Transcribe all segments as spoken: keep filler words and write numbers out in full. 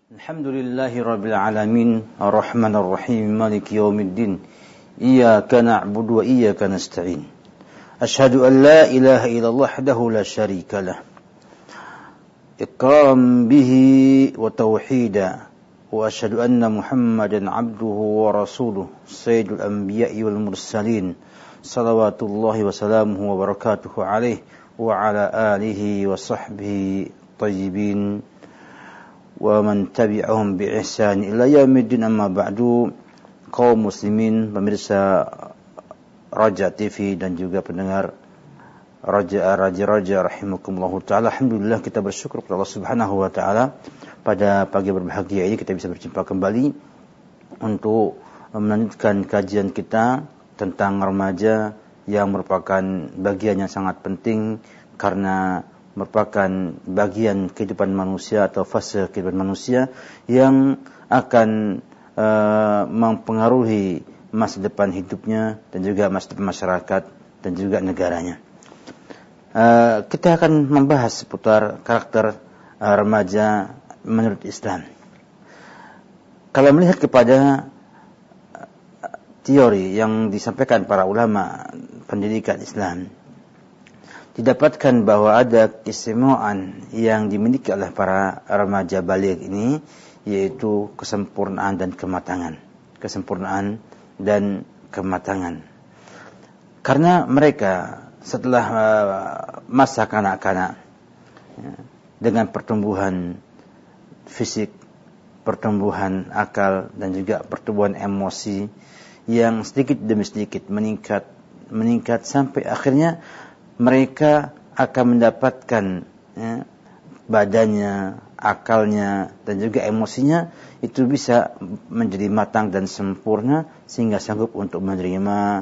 Alhamdulillahi Rabbil Alamin Ar-Rahmanir Rahim Maliki Yawmiddin Iyyaka na'budu wa iyyaka nasta'in Asyhadu an la ilaha illallah wahdahu la syarika lah Iqram bihi wa tauhida Wa asyhadu anna Muhammadan abduhu wa rasuluh Sayyidul anbiya'i wal mursalin Salawatullahi wa salamuhu wa barakatuhu alaih Wa ala alihi wa sahbihi tayyibin wa man tabi'ahum bi ihsan ila yaumiddin amma ba'du. Kaum muslimin, pemirsa Raja T V dan juga pendengar Raja Raja Raja rahimakumullah taala. Alhamdulillah, kita bersyukur kepada Allah Subhanahu wa taala pada pagi berbahagia ini kita bisa berjumpa kembali untuk melanjutkan kajian kita tentang remaja yang merupakan bagian yang sangat penting karena merupakan bagian kehidupan manusia atau fase kehidupan manusia yang akan uh, mempengaruhi masa depan hidupnya dan juga masa depan masyarakat dan juga negaranya. Uh, kita akan membahas seputar karakter uh, remaja menurut Islam. Kalau melihat kepada uh, teori yang disampaikan para ulama pendidikan Islam, didapatkan bahwa ada keistimewaan yang dimiliki oleh para remaja baligh ini, yaitu kesempurnaan dan kematangan. Kesempurnaan dan kematangan. Karena mereka setelah uh, masa kanak-kanak, ya, dengan pertumbuhan fisik, pertumbuhan akal, dan juga pertumbuhan emosi yang sedikit demi sedikit meningkat, meningkat sampai akhirnya mereka akan mendapatkan, ya, badannya, akalnya, dan juga emosinya itu bisa menjadi matang dan sempurna sehingga sanggup untuk menerima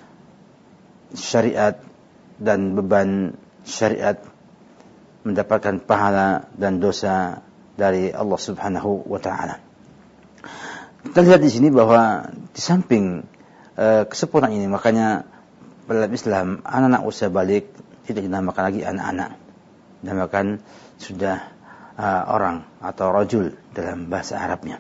syariat dan beban syariat, mendapatkan pahala dan dosa dari Allah Subhanahu wa taala. Kita lihat di sini bahwa di samping uh, kesempurnaan ini, makanya dalam Islam, anak-anak usia balik tidak dinamakan lagi anak-anak, dinamakan sudah uh, orang atau rajul dalam bahasa Arabnya.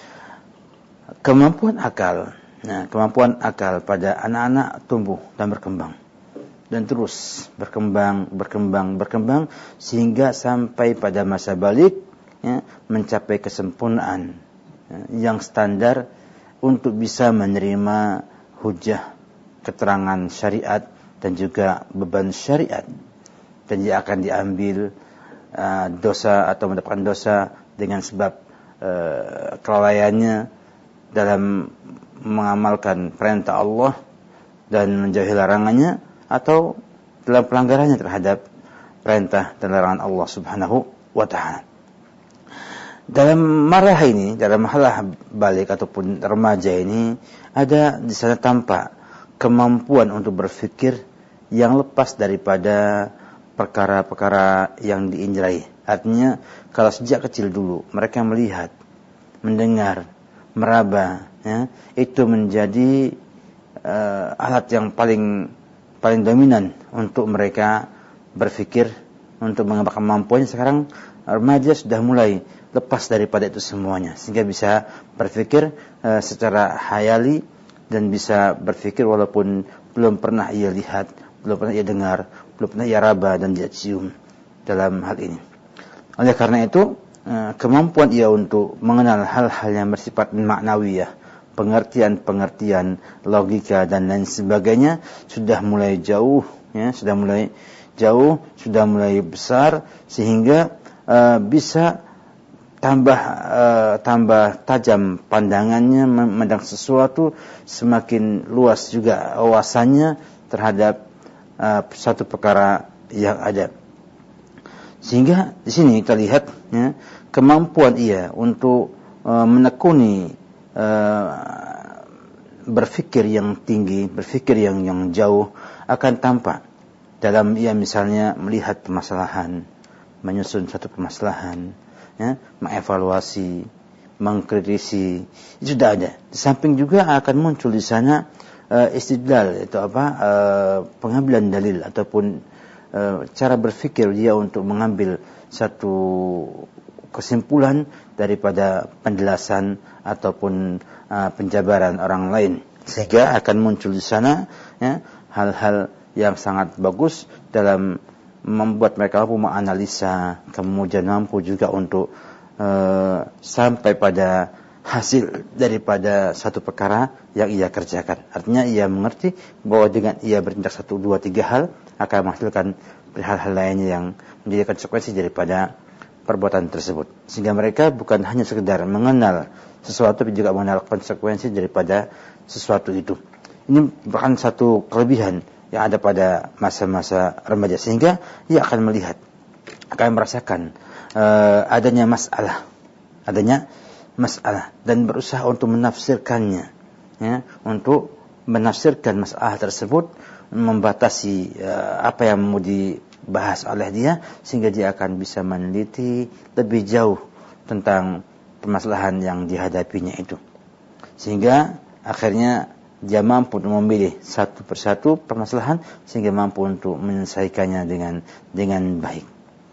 Kemampuan akal, nah, kemampuan akal pada anak-anak tumbuh dan berkembang dan terus berkembang, berkembang, berkembang sehingga sampai pada masa balik, ya, mencapai kesempurnaan, ya, yang standar untuk bisa menerima hujah, keterangan syariat dan juga beban syariat, dan dia akan diambil uh, dosa atau mendapatkan dosa dengan sebab uh, kelalaiannya dalam mengamalkan perintah Allah dan menjauhi larangannya, atau dalam pelanggarannya terhadap perintah dan larangan Allah Subhanahu wa taala. Dalam marah ini, dalam marah balik ataupun remaja ini, ada di sana tampak kemampuan untuk berfikir yang lepas daripada perkara-perkara yang diinjrai. Artinya, kalau sejak kecil dulu mereka melihat, mendengar, meraba, ya, itu menjadi uh, alat yang paling paling dominan untuk mereka berfikir, untuk mengembangkan kemampuannya. Sekarang remaja sudah mulai lepas daripada itu semuanya, sehingga bisa berfikir uh, secara hayali dan bisa berfikir walaupun belum pernah ia lihat, belum pernah ia dengar, belum pernah ia raba dan dia cium dalam hal ini. Oleh karena itu, kemampuan ia untuk mengenal hal-hal yang bersifat maknawiyah, pengertian-pengertian, logika dan lain sebagainya sudah mulai jauh, ya, sudah mulai jauh, sudah mulai besar, sehingga uh, bisa tambah uh, tambah tajam pandangannya, memandang sesuatu, semakin luas juga wawasannya terhadap uh, satu perkara yang ada. Sehingga di sini kita lihat, ya, kemampuan ia untuk uh, menekuni uh, berfikir yang tinggi, berfikir yang yang jauh akan tampak dalam ia misalnya melihat permasalahan, menyusun satu permasalahan, ya, mengevaluasi, mengkritisi, itu sudah ada. Di samping juga akan muncul di sana uh, istidlal, itu apa, uh, pengambilan dalil ataupun uh, cara berfikir dia untuk mengambil satu kesimpulan daripada penjelasan ataupun uh, penjabaran orang lain, sehingga akan muncul di sana ya, hal-hal yang sangat bagus dalam membuat mereka mampu menganalisa, kemudian mampu juga untuk uh, sampai pada hasil daripada satu perkara yang ia kerjakan. Artinya ia mengerti bahwa dengan ia bertindak satu, dua, tiga hal akan menghasilkan hal-hal lainnya yang menjadi konsekuensi daripada perbuatan tersebut. Sehingga mereka bukan hanya sekedar mengenal sesuatu, tapi juga mengenal konsekuensi daripada sesuatu itu. Ini merupakan satu kelebihan yang ada pada masa-masa remaja, sehingga ia akan melihat, akan merasakan uh, adanya masalah, adanya masalah dan berusaha untuk menafsirkannya, ya, untuk menafsirkan masalah tersebut, membatasi uh, apa yang mau dibahas oleh dia, sehingga dia akan bisa meneliti lebih jauh tentang permasalahan yang dihadapinya itu, sehingga akhirnya dia mampu untuk memilih satu persatu permasalahan, sehingga mampu untuk menyelesaikannya dengan dengan baik,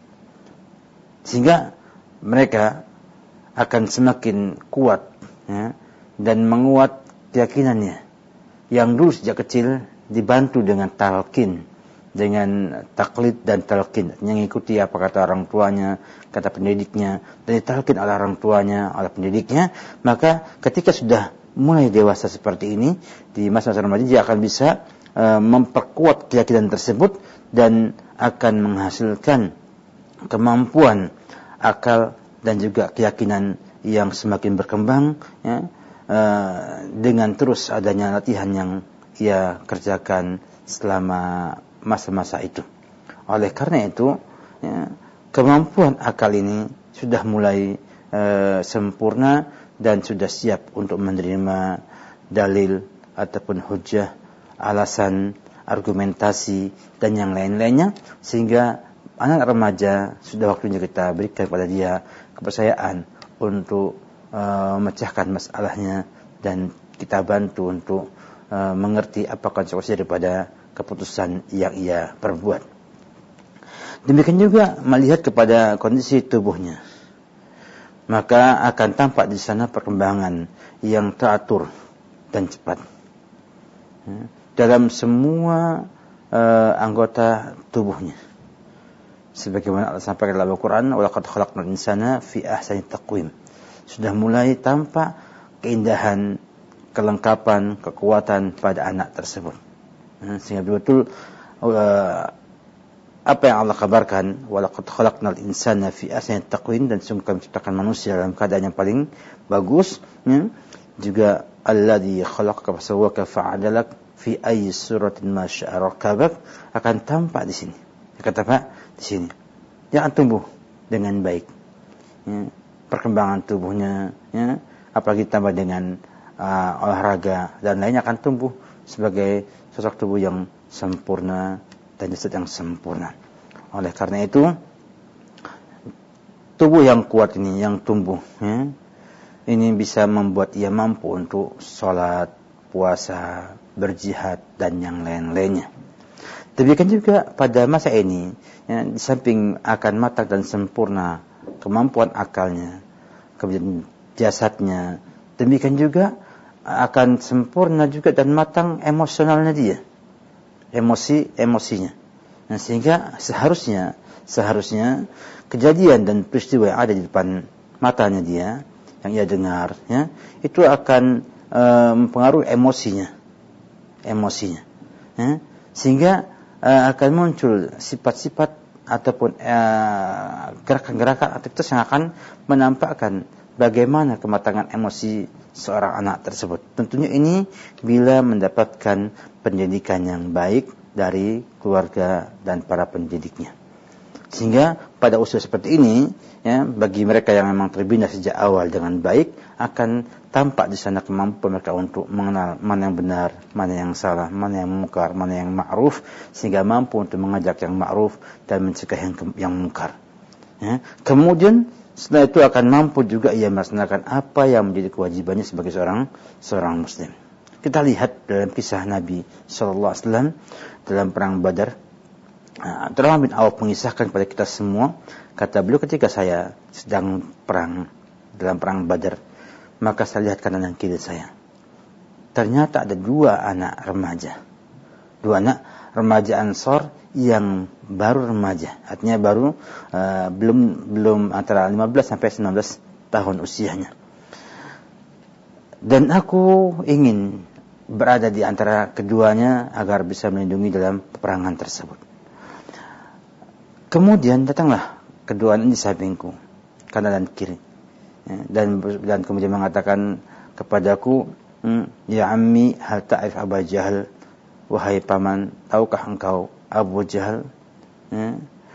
sehingga mereka akan semakin kuat, ya, dan menguat keyakinannya yang dulu sejak kecil dibantu dengan talqin, dengan taklid dan talqin, yang mengikuti apa kata orang tuanya, kata pendidiknya, dan ditalqin oleh orang tuanya, oleh pendidiknya. Maka ketika sudah mulai dewasa seperti ini, di masa-masa remaja, dia akan bisa uh, memperkuat keyakinan tersebut dan akan menghasilkan kemampuan akal dan juga keyakinan yang semakin berkembang, ya, uh, dengan terus adanya latihan yang ia kerjakan selama masa-masa itu. Oleh karena itu, ya, kemampuan akal ini sudah mulai uh, sempurna dan sudah siap untuk menerima dalil ataupun hujjah, alasan, argumentasi dan yang lain-lainnya, sehingga anak remaja sudah waktunya kita berikan kepada dia kepercayaan untuk uh, memecahkan masalahnya, dan kita bantu untuk uh, mengerti apa konsekuensi daripada keputusan yang ia perbuat. Demikian juga melihat kepada kondisi tubuhnya, maka akan tampak di sana perkembangan yang teratur dan cepat, ya, dalam semua uh, anggota tubuhnya. Sebagaimana Allah sampaikan dalam Al-Quran, وَلَقَدْ خَلَقْنَا الْإِنسَانَ فِي أَحْسَنِ تَقْوِيمٍ. Sudah mulai tampak keindahan, kelengkapan, kekuatan pada anak tersebut. Sehingga betul uh, apa yang Allah kabarkan, وَلَقَدْ خَلَقْنَا الْإِنسَانَ فِي أَحْسَنِ تَقْوِيمٍ, dan sungguh kami menciptakan manusia dalam keadaan yang paling bagus. Ya. Juga الَّذِي خَلَقَكَ فَسَوَّاكَ فَعَدَلَكَ فِي أَيِّ سُورَةٍ مَا شَاءَ رَكَّبَكَ, akan tampak di sini. Kata Pak, di sini dia akan tumbuh dengan baik, ya, perkembangan tubuhnya, ya, apalagi tambah dengan uh, olahraga dan lainnya, akan tumbuh sebagai sosok tubuh yang sempurna dan jasad yang sempurna. Oleh karena itu, tubuh yang kuat ini, yang tumbuh, ya, ini bisa membuat ia mampu untuk sholat, puasa, berjihad dan yang lain-lainnya. Demikian juga pada masa ini, ya, di samping akan matang dan sempurna kemampuan akalnya, kemudian jasadnya, demikian juga akan sempurna juga dan matang emosionalnya dia, emosi-emosinya. Nah, sehingga seharusnya seharusnya kejadian dan peristiwa yang ada di depan matanya dia, yang ia dengar, ya, itu akan uh, mempengaruhi emosinya, emosinya, ya, sehingga Uh, akan muncul sifat-sifat ataupun uh, gerakan-gerakan aktivitas yang akan menampakkan bagaimana kematangan emosi seorang anak tersebut. Tentunya ini bila mendapatkan pendidikan yang baik dari keluarga dan para pendidiknya. Sehingga pada usia seperti ini, ya, bagi mereka yang memang terbina sejak awal dengan baik, akan tampak di sana kemampuan mereka untuk mengenal mana yang benar, mana yang salah, mana yang mungkar, mana yang ma'ruf, sehingga mampu untuk mengajak yang ma'ruf dan mencegah yang, yang mungkar. Ya. Kemudian setelah itu akan mampu juga ia melaksanakan apa yang menjadi kewajibannya sebagai seorang seorang muslim. Kita lihat dalam kisah Nabi sallallahu alaihi wasallam dalam perang Badar, Abdurrahman bin Auf mengisahkan kepada kita semua, kata beliau, ketika saya sedang perang dalam perang Badar, maka saya lihat kanan dan kiri saya. Ternyata ada dua anak remaja, dua anak remaja Ansor yang baru remaja, artinya baru uh, belum belum antara lima belas sampai sembilan belas tahun usianya. Dan aku ingin berada di antara keduanya agar bisa melindungi dalam peperangan tersebut. Kemudian datanglah keduanya di sampingku, kanan dan kiri, ya, dan dan kemudian mengatakan kepadaku, ya ammi, hal ta'rif Abu Jahal, wahai paman, tahukah engkau Abu Jahal? Ya.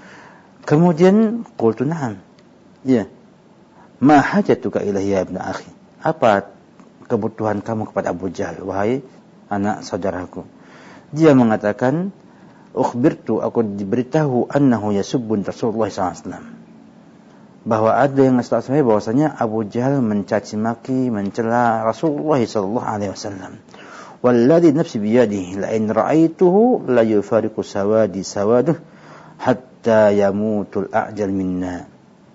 Kemudian qultu na'am, ya, ma hajatuka ilahi ya ibn akhi, apa kebutuhan kamu kepada Abu Jahal, wahai anak saudaraku? Dia mengatakan, ukhbirtu, aku diberitahu, annahu yasubbun Rasulullah sallallahu alaihi wasallam, bahwa ada yang ngasih tahu saya bahwasanya Abu Jahal mencaci maki, mencela Rasulullah sallallahu alaihi wasallam. Walladhi nafsi biyadihi la in ra'aituhu la yufariqu sawadi sawaduh hatta yamutul a'jal minna.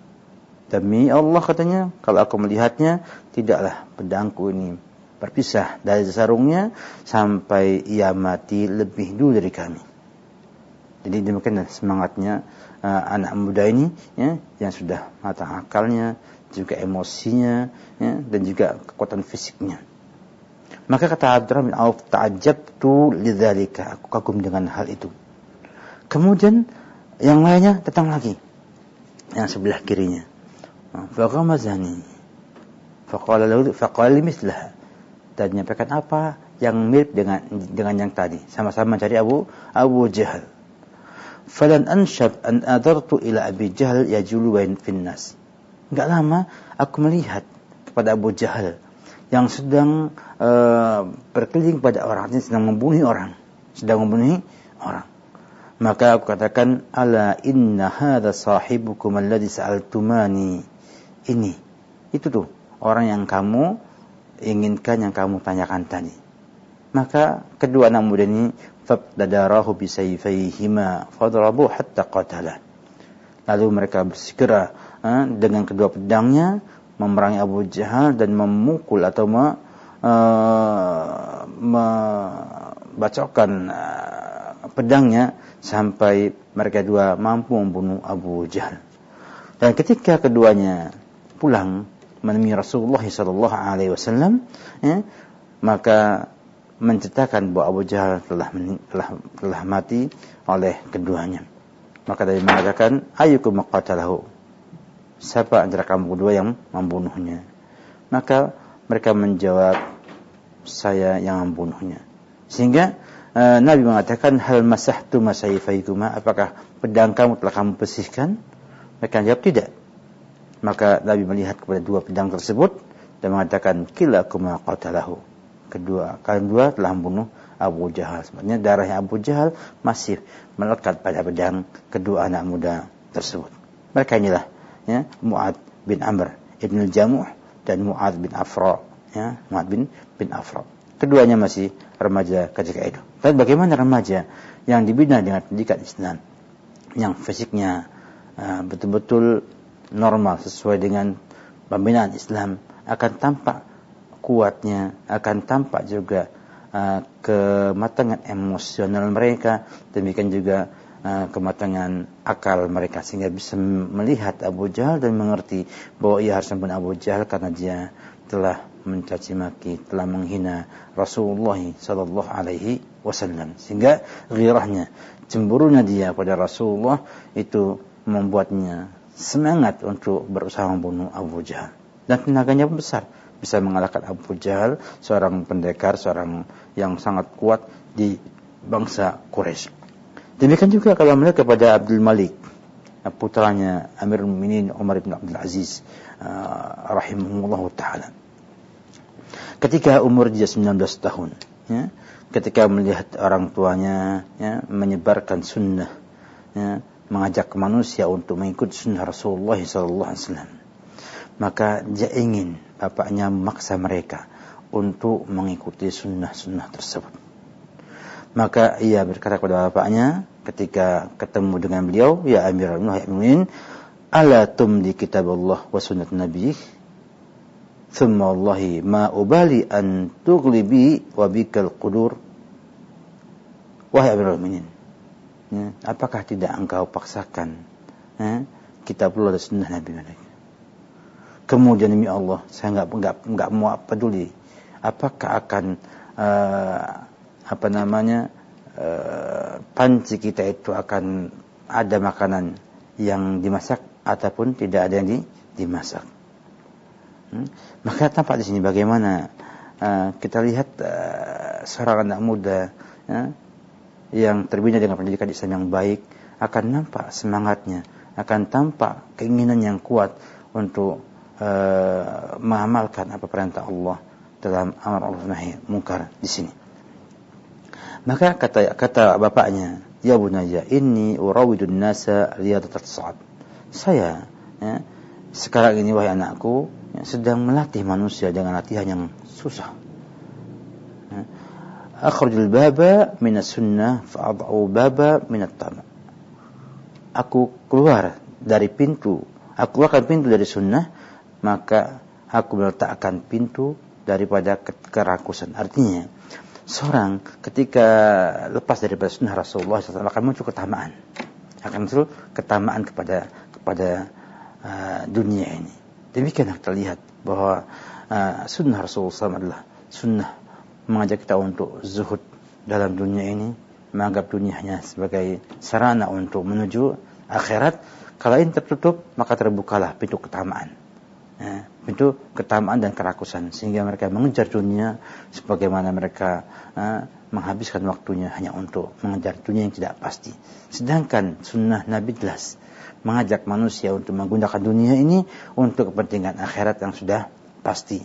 Demi Allah, katanya, kalau aku melihatnya, tidaklah pedangku ini berpisah dari sarungnya sampai ia mati lebih dulu dari kami. Jadi demikian semangatnya uh, anak muda ini, ya, yang sudah matang akalnya, juga emosinya, ya, dan juga kekuatan fisiknya. Maka kata Abdurrahman bin Auf, ta'ajjabtu lidzalika, aku kagum dengan hal itu. Kemudian yang lainnya datang lagi, yang sebelah kirinya. Faghamazani, faqala lahu faqala mislaha, dan menyampaikan apa yang mirip dengan dengan yang tadi, sama-sama cari Abu Abu Jahal. Falan anshab an adartu ila Abi Jahal yajulu bain finnas. Enggak lama aku melihat kepada Abu Jahal yang sedang uh, berkeliling pada orang, yang sedang membunuh orang, sedang membunuh orang. Maka aku katakan, ala inna hadha sahibukum alladhi sa'altumani. Ini, itu tuh orang yang kamu inginkan, yang kamu tanyakan tadi. Maka kedua anak muda ini fabtadarahu bisayfayhima fadrabu hatta qatala. Lalu mereka bersegera eh, dengan kedua pedangnya memerangi Abu Jahal dan memukul atau me, uh, membacokkan uh, pedangnya sampai mereka dua mampu membunuh Abu Jahal. Dan ketika keduanya pulang menemui Rasulullah sallallahu alaihi wasallam, ya, maka menceritakan bahwa Abu Jahal telah, telah telah mati oleh keduanya. Maka dia mengatakan, ayyukum qatalahu, siapa antara kamu kedua yang membunuhnya? Maka mereka menjawab, saya yang membunuhnya. Sehingga uh, Nabi mengatakan, hal masahtu masayfaikuma, apakah pedang kamu telah kamu bersihkan? Mereka jawab tidak. Maka Nabi melihat kepada dua pedang tersebut dan mengatakan, kilakuma qatalahu, kedua kalian dua telah membunuh Abu Jahal. Sebenarnya darahnya Abu Jahal masih melekat pada pedang kedua anak muda tersebut. Mereka inilah, ya, Mu'ad bin Amr ibn al-Jamuh dan Mu'ad bin Afra, ya, Mu'ad bin bin Afra. Keduanya masih remaja ketika itu. Tapi bagaimana remaja yang dibina dengan pendidikan Islam, yang fisiknya uh, betul-betul normal sesuai dengan pembinaan Islam, akan tampak kuatnya, akan tampak juga uh, kematangan emosional mereka, demikian juga uh, kematangan akal mereka, sehingga bisa melihat Abu Jahal dan mengerti bahwa ia harus membunuh Abu Jahal karena dia telah mencaci maki, telah menghina Rasulullah sallallahu alaihi wasallam, sehingga ghirahnya, cemburunya dia pada Rasulullah itu membuatnya semangat untuk berusaha membunuh Abu Jahal, dan tenaganya pun besar, bisa mengalahkan Abu Jahal, seorang pendekar, seorang yang sangat kuat di bangsa Quraisy. Demikian juga kalau melihat kepada Abdul Malik, putranya Amirul Mukminin Umar bin Abdul Aziz uh, rahimahullah ta'ala. Ketika umur dia sembilan belas tahun, ya, ketika melihat orang tuanya, ya, menyebarkan sunnah, ya, mengajak manusia untuk mengikuti sunnah Rasulullah sallallahu alaihi wasallam, maka dia ingin bapaknya memaksa mereka untuk mengikuti sunnah-sunnah tersebut. Maka ia berkata kepada bapaknya, ketika ketemu dengan beliau, ya Amirul Mukminin, ala tumli kitab Allah wa sunnat Nabi, thumma wallahi ma ubali an tughlibi wa bikal qudur. Wahai Amirul Mukminin, ya, apakah tidak engkau paksakan ya, kitab Allah dan sunnah Nabi mereka? Kemudian demi Allah, saya enggak enggak enggak mau peduli apakah akan uh, apa namanya uh, panci kita itu akan ada makanan yang dimasak ataupun tidak ada yang di, dimasak. Hmm? Maka tampak di sini bagaimana uh, kita lihat uh, seorang anak muda ya, yang terbina dengan pendidikan Islam yang baik, akan nampak semangatnya, akan tampak keinginan yang kuat untuk uh, mengamalkan apa perintah Allah dalam amar ma'ruf nahi munkar di sini. Maka kata kata bapaknya, ya bunayya inni urawidun nasa riyadatat sha'ab. Saya ya, sekarang ini wahai anakku ya, sedang melatih manusia dengan latihan yang susah. Ya. Akhrujul baba minas sunnah fa'ad'u baba minat tama. Aku keluar dari pintu, aku keluarkan pintu dari sunnah, maka aku meletakkan pintu daripada kerakusan. Artinya seorang ketika lepas daripada sunnah Rasulullah shallallahu alaihi wasallam akan muncul ketamaan, akan muncul ketamaan kepada kepada uh, dunia ini. Demikian kita lihat bahwa uh, sunnah Rasulullah shallallahu alaihi wasallam adalah sunnah mengajak kita untuk zuhud dalam dunia ini, menganggap dunia hanya sebagai sarana untuk menuju akhirat. Kalau ini tertutup, maka terbukalah pintu ketamaan. Ya, pintu ketamaan dan kerakusan, sehingga mereka mengejar dunia sebagaimana mereka uh, menghabiskan waktunya hanya untuk mengejar dunia yang tidak pasti. Sedangkan sunnah Nabi jelas mengajak manusia untuk menggunakan dunia ini untuk kepentingan akhirat yang sudah pasti.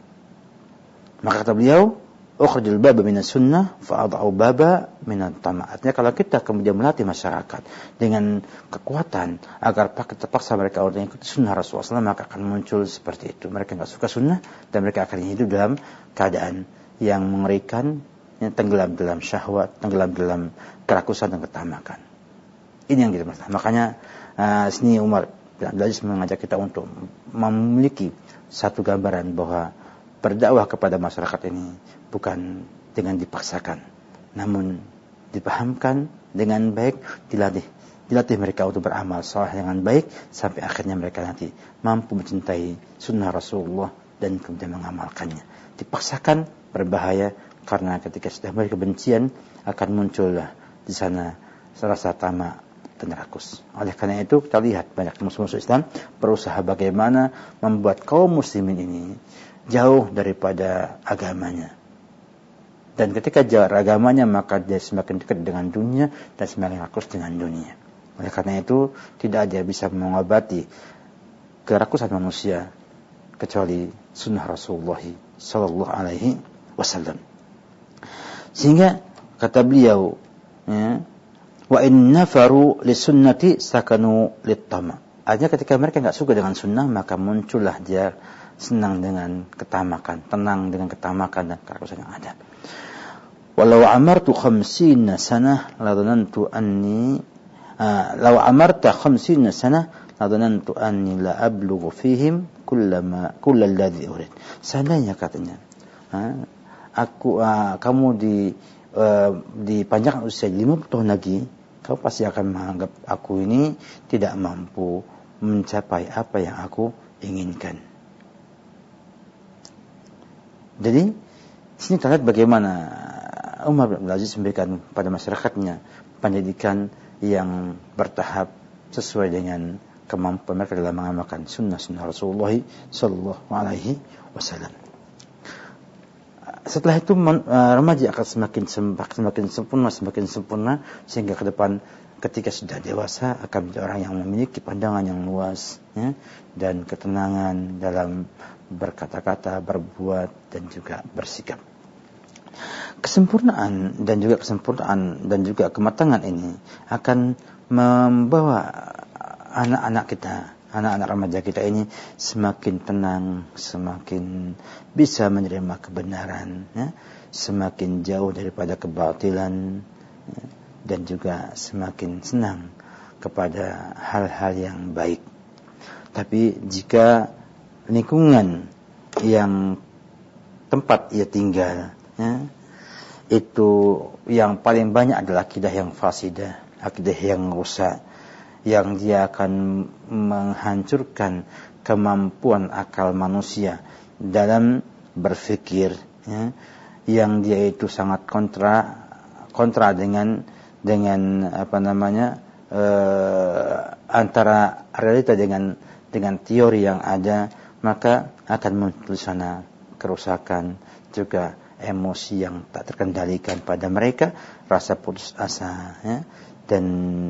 Maka kata beliau, ukhrijul baba minas sunnah fa'ad'u baba minat tama. Artinya kalau kita kemudian melatih masyarakat dengan kekuatan agar terpaksa mereka untuk mengikuti sunnah Rasulullah shallallahu alaihi wasallam, maka akan muncul seperti itu. Mereka enggak suka sunnah dan mereka akan hidup dalam keadaan yang mengerikan, yang tenggelam dalam syahwat, tenggelam dalam kerakusan dan ketamakan. Ini yang kita masalah. Makanya uh, sini Umar bin Abdul Aziz mengajak kita untuk memiliki satu gambaran bahwa berdakwah kepada masyarakat ini bukan dengan dipaksakan, namun dipahamkan dengan baik, dilatih, dilatih mereka untuk beramal saleh dengan baik sampai akhirnya mereka nanti mampu mencintai sunnah Rasulullah dan kemudian mengamalkannya. Dipaksakan berbahaya karena ketika sudah mulai kebencian akan muncullah di sana rasa tamak dan rakus. Oleh karena itu kita lihat banyak musuh-musuh Islam berusaha bagaimana membuat kaum muslimin ini jauh daripada agamanya. Dan ketika jauh agamanya, maka dia semakin dekat dengan dunia dan semakin rakus dengan dunia. Oleh karena itu, tidak ada yang bisa mengobati kerakusan manusia kecuali sunnah Rasulullah sallallahu alaihi wasallam. Sehingga kata beliau, ya, wa in nafaru lisunnati sakanu littama. Artinya ketika mereka enggak suka dengan sunnah, maka muncullah dia senang dengan ketamakan, tenang dengan ketamakan dan kerakusan yang ada. Walau amartu khamsina sanah la dhanantu anni uh, law amarta khamsina sanah la dhanantu anni la ablughu fihim kullama kullal ladzi urid. Seandainya katanya, uh, aku uh, kamu di uh, dipanjangkan usia lima puluh tahun lagi, kamu pasti akan menganggap aku ini tidak mampu mencapai apa yang aku inginkan. Jadi sini terlihat bagaimana Umar bin Abdul Aziz memberikan pada masyarakatnya pendidikan yang bertahap sesuai dengan kemampuan mereka dalam mengamalkan sunnah-sunnah Rasulullah sallallahu alaihi wasallam. Setelah itu remaja akan semakin semakin sempurna, semakin sempurna sehingga ke depan ketika sudah dewasa akan menjadi orang yang memiliki pandangan yang luas, ya, dan ketenangan dalam berkata-kata, berbuat dan juga bersikap. Kesempurnaan dan juga kesempurnaan dan juga kematangan ini akan membawa anak-anak kita, anak-anak remaja kita ini semakin tenang, semakin bisa menerima kebenaran, ya, semakin jauh daripada kebatilan, ya, dan juga semakin senang kepada hal-hal yang baik. Tapi jika lingkungan yang tempat ia tinggal, ya, itu yang paling banyak adalah akidah yang fasidah, akidah yang rusak, yang dia akan menghancurkan kemampuan akal manusia dalam berfikir, ya, yang dia itu sangat kontra kontra dengan dengan apa namanya eh, antara realita dengan dengan teori yang ada, maka akan muncul sana kerusakan, juga emosi yang tak terkendalikan pada mereka, rasa putus asa, ya, dan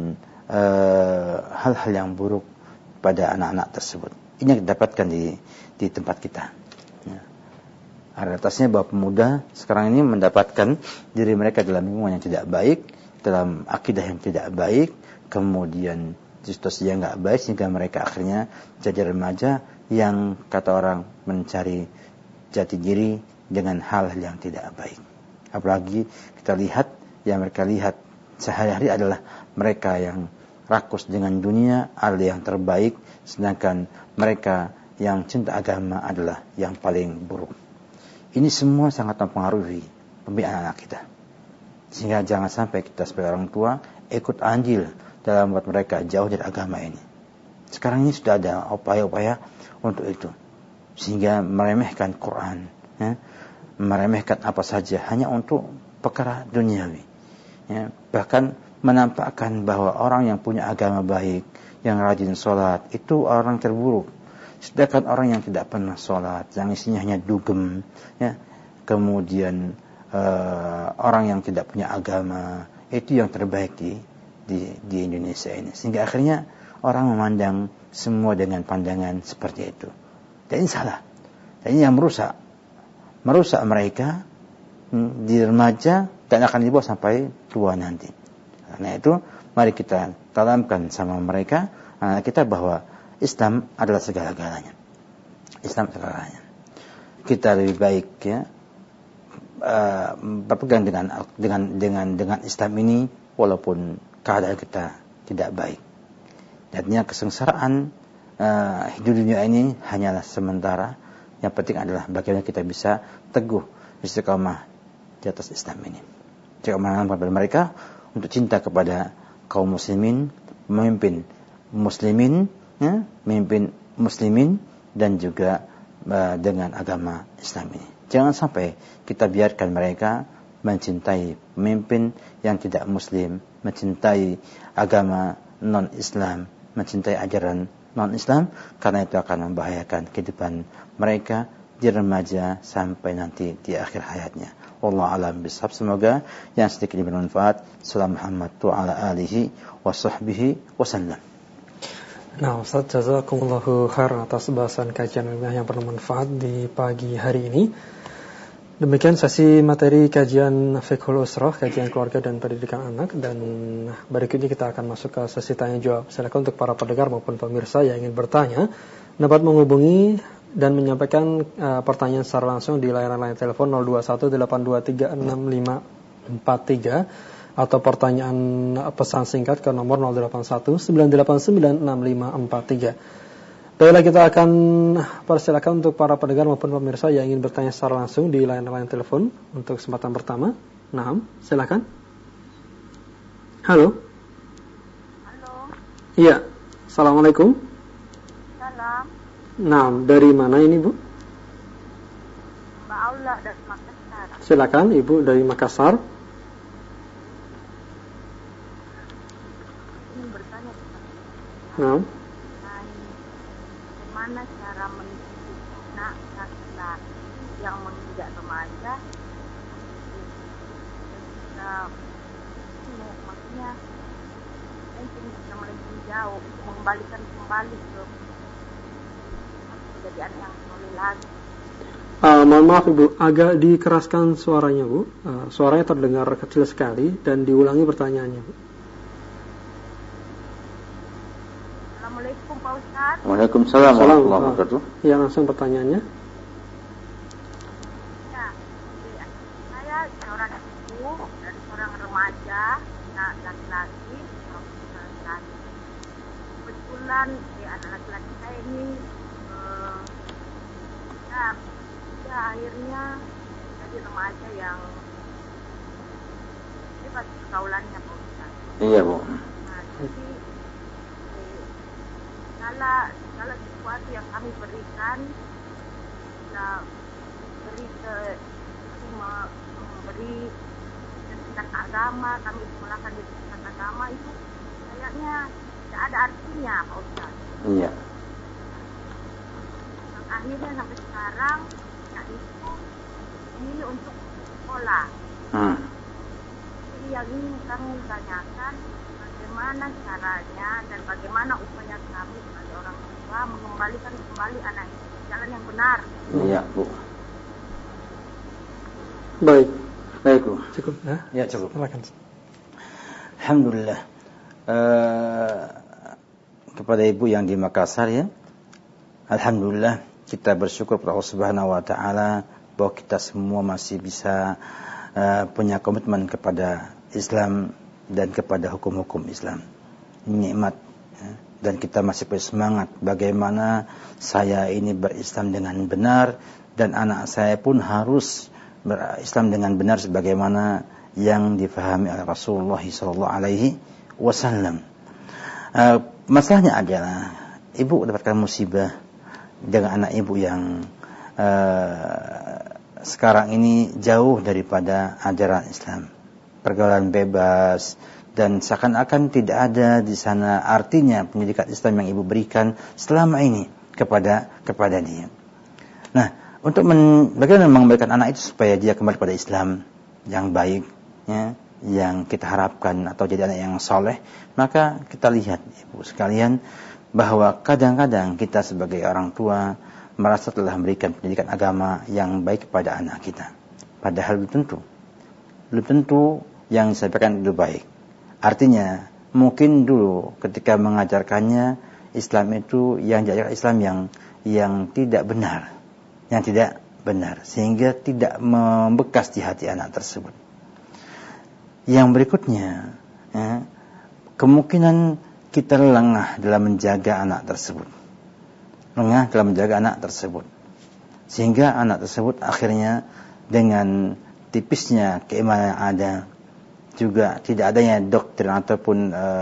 eh, hal-hal yang buruk pada anak-anak tersebut. Ini yang didapatkan di di tempat kita. Ya. Realitasnya bahwa pemuda sekarang ini mendapatkan diri mereka dalam lingkungan yang tidak baik, dalam akidah yang tidak baik, kemudian situasi yang tidak baik, sehingga mereka akhirnya jadi remaja yang kata orang mencari jati diri dengan hal yang tidak baik. Apalagi kita lihat, yang mereka lihat sehari-hari adalah mereka yang rakus dengan dunia adalah yang terbaik, sedangkan mereka yang cinta agama adalah yang paling buruk. Ini semua sangat mempengaruhi pembinaan anak kita. Sehingga jangan sampai kita sebagai orang tua ikut andil dalam membuat mereka jauh dari agama ini. Sekarang ini sudah ada upaya-upaya untuk itu, sehingga meremehkan Quran, ya, meremehkan apa saja hanya untuk perkara duniawi, ya, bahkan menampakkan bahwa orang yang punya agama baik, yang rajin sholat, itu orang terburuk. Sedangkan orang yang tidak pernah sholat, yang isinya hanya dugem, ya, kemudian uh, orang yang tidak punya agama, itu yang terbaik di Di, di Indonesia ini. Sehingga akhirnya orang memandang semua dengan pandangan seperti itu. Dan ini salah. Dan ini yang merusak. Merusak mereka hmm, di remaja dan akan dibawa sampai tua nanti. Karena itu, mari kita tanamkan sama mereka, anak kita, bahwa Islam adalah segala-galanya. Islam segala-galanya. Kita lebih baik, ya, uh, berpegang dengan dengan dengan dengan Islam ini walaupun keadaan kita tidak baik. Artinya kesengsaraan uh, hidup dunia ini hanyalah sementara. Yang penting adalah bagaimana kita bisa teguh istiqamah di atas Islam ini. Jika menanamkan kepada mereka untuk cinta kepada kaum muslimin, memimpin muslimin, ya, memimpin muslimin dan juga uh, dengan agama Islam ini. Jangan sampai kita biarkan mereka mencintai pemimpin yang tidak muslim, mencintai agama non-Islam, mencintai ajaran non-Islam, karena itu akan membahayakan kehidupan mereka di remaja sampai nanti di akhir hayatnya. Wallahu a'lam bishawab. Semoga yang sedikit bermanfaat. Sallallahu Muhammad wa ala alihi wa sahbihi wasallam. Nah, Ustaz, jazakumullahu khairan atas bahasan kajian ilmiah yang bermanfaat di pagi hari ini. Demikian sesi materi kajian Fiqhul Usrah, kajian keluarga dan pendidikan anak, dan berikutnya kita akan masuk ke sesi tanya jawab. Silakan untuk para pendengar maupun pemirsa yang ingin bertanya dapat menghubungi dan menyampaikan uh, pertanyaan secara langsung di layanan line telepon nol dua satu delapan dua tiga enam lima empat tiga atau pertanyaan uh, pesan singkat ke nomor nol delapan satu sembilan delapan sembilan enam lima empat tiga. Baiklah, kita akan persilakan untuk para pendengar maupun pemirsa yang ingin bertanya secara langsung di layanan telepon untuk kesempatan pertama. Nah, silakan. Halo. Halo. Iya. Assalamualaikum. Salam. Nah, dari mana ini, Bu? Mbak Aula dari Makassar. Silakan, Ibu dari Makassar. Ingin bertanya. Nah. Bagaimana cara mendidik anak laki-laki yang menginjak remaja ketika maksudnya mungkin sudah melenceng jauh untuk mengembalikan kembali ke menjadi anak yang soleh lagi. Uh, mohon maaf Ibu, agak dikeraskan suaranya Bu. Uh, suaranya terdengar kecil sekali dan diulangi pertanyaannya Bu. Assalamualaikum Pak Ustaz. Waalaikumsalam warahmatullahi wabarakatuh. Ya, langsung pertanyaannya. Ya, saya seorang ibu dari seorang remaja, nah, akhirnya jadi remaja yang bebas pergaulannya Pak Ustaz. Iya Bu. Nah, jadi eh, segala segala sesuatu yang kami berikan, ya, beri ke me- memberi pendidikan agama, kami sekolahkan di pendidikan agama itu kayaknya tidak ada artinya Pak Ustaz. Iya. Dan akhirnya sampai sekarang ya itu ini untuk sekolah. Hmm. Jadi yang ingin kami tanyakan bagaimana caranya dan bagaimana upaya kami sebagai orang tua mengembalikan kembali anak itu ke jalan yang benar. Iya Bu. Baik. Baik Bu. Cukup ya? Ya cukup. Silakan. Alhamdulillah. Uh, kepada ibu yang di Makassar ya, alhamdulillah kita bersyukur kepada Allah Subhanahu Wa Taala bahwa kita semua masih bisa uh, punya komitmen kepada Islam dan kepada hukum-hukum Islam. Ini nikmat ya. Dan kita masih bersemangat bagaimana saya ini berislam dengan benar dan anak saya pun harus berislam dengan benar sebagaimana yang difahami oleh Rasulullah sallallahu alaihi wasallam. Uh, masalahnya adalah ibu mendapatkan musibah dengan anak ibu yang uh, sekarang ini jauh daripada ajaran Islam, pergaulan bebas, dan seakan-akan tidak ada di sana artinya pendidikan Islam yang ibu berikan selama ini kepada kepada dia. Nah, untuk men, bagaimana mengembalikan anak itu supaya dia kembali pada Islam yang baik, ya, yang kita harapkan atau jadi anak yang soleh, maka kita lihat ibu sekalian bahwa kadang-kadang kita sebagai orang tua merasa telah memberikan pendidikan agama yang baik kepada anak kita, padahal belum tentu belum tentu yang disampaikan itu baik. Artinya mungkin dulu ketika mengajarkannya Islam itu yang diajarkan Islam yang yang tidak benar, yang tidak benar, sehingga tidak membekas di hati anak tersebut. Yang berikutnya, ya, kemungkinan kita lengah dalam menjaga anak tersebut. Lengah dalam menjaga anak tersebut. Sehingga anak tersebut akhirnya dengan tipisnya keimanan yang ada, juga tidak adanya doktrin ataupun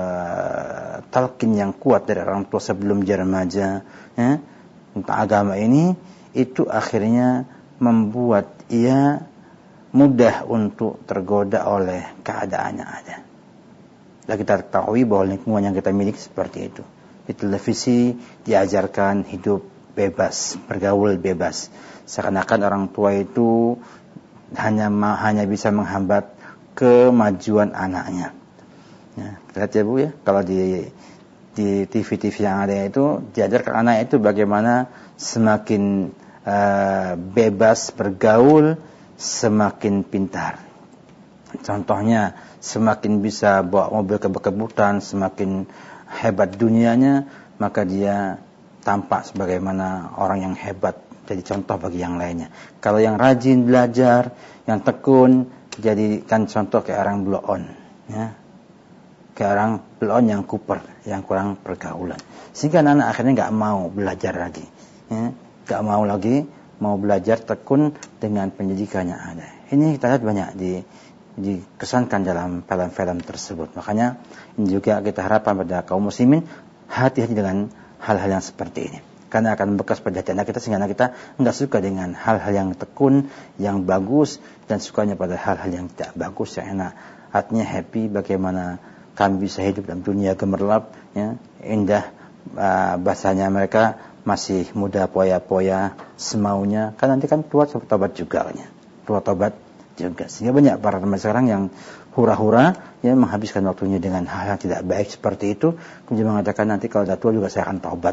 uh, talqin yang kuat dari orang tua sebelum dia remaja, ya, tentang agama ini, itu akhirnya membuat ia mudah untuk tergoda oleh keadaan yang ada. Dan kita ketahui bahwa lingkungan yang kita miliki seperti itu. Di televisi diajarkan hidup bebas, bergaul bebas. Seakan-akan orang tua itu hanya hanya bisa menghambat kemajuan anaknya. Ya, lihat ya Bu ya, kalau di di T V-T V yang ada itu diajarkan anak itu bagaimana semakin uh, bebas bergaul, semakin pintar. Contohnya, semakin bisa bawa mobil ke kebun, semakin hebat dunianya, maka dia tampak sebagaimana orang yang hebat, jadi contoh bagi yang lainnya. Kalau yang rajin belajar, yang tekun, jadikan contoh kayak orang blow-on, ya, kayak orang blow-on yang kuper, yang kurang pergaulan. Sehingga anak akhirnya nggak mau belajar lagi, ya, nggak mau lagi mau belajar tekun dengan pendidikan yang ada. Ini kita lihat banyak di dikesankan dalam film-film tersebut. Makanya ini juga kita harapkan pada kaum muslimin hati-hati dengan hal-hal yang seperti ini, karena akan membekas pada hati anak kita sehingga anak kita enggak suka dengan hal-hal yang tekun, yang bagus, dan sukanya pada hal-hal yang tidak bagus, yang enak. Artinya happy bagaimana kami bisa hidup dalam dunia gemerlap, ya, indah, uh, bahasanya mereka masih muda poya-poya semaunya, kan nanti kan tua tobat juga, ya, tua tobat juga. Sehingga banyak para remaja sekarang yang hura-hura, ya, menghabiskan waktunya dengan hal yang tidak baik seperti itu, kemudian mengatakan nanti kalau sudah tua juga saya akan taubat,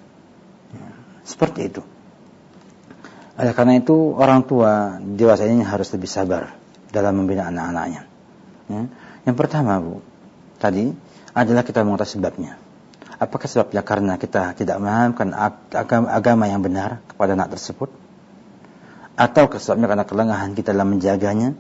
ya, seperti itu. Oleh karena itu orang tua dewasa ini harus lebih sabar dalam membina anak-anaknya, ya. Yang pertama Bu, tadi adalah kita mengetahui sebabnya. Apakah sebabnya karena kita tidak memahamkan agama, agama yang benar kepada anak tersebut, atau sebabnya karena kelengahan kita dalam menjaganya?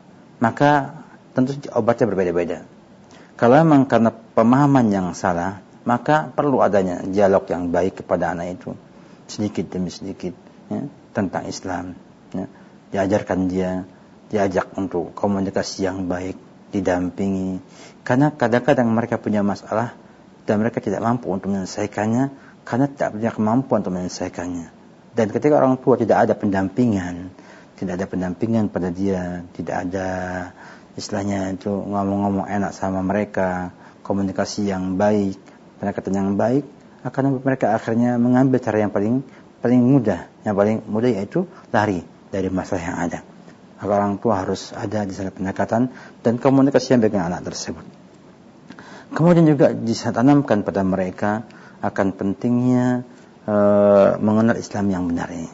Maka tentu obatnya berbeda-beda. Kalau memang karena pemahaman yang salah, maka perlu adanya dialog yang baik kepada anak itu, sedikit demi sedikit, ya, tentang Islam, ya, diajarkan dia, diajak untuk komunikasi yang baik, didampingi. Karena kadang-kadang mereka punya masalah dan mereka tidak mampu untuk menyelesaikannya karena tidak punya kemampuan untuk menyelesaikannya. Dan ketika orang tua tidak ada pendampingan, tidak ada pendampingan pada dia, tidak ada istilahnya itu ngomong-ngomong enak sama mereka, komunikasi yang baik, pendekatan yang baik, akan mereka akhirnya mengambil cara yang paling paling mudah, yang paling mudah yaitu lari dari masalah yang ada. Maka orang tua harus ada di sana pendekatan dan komunikasi yang baik dengan anak tersebut. Kemudian juga ditanamkan pada mereka akan pentingnya e, mengenal Islam yang benar ini.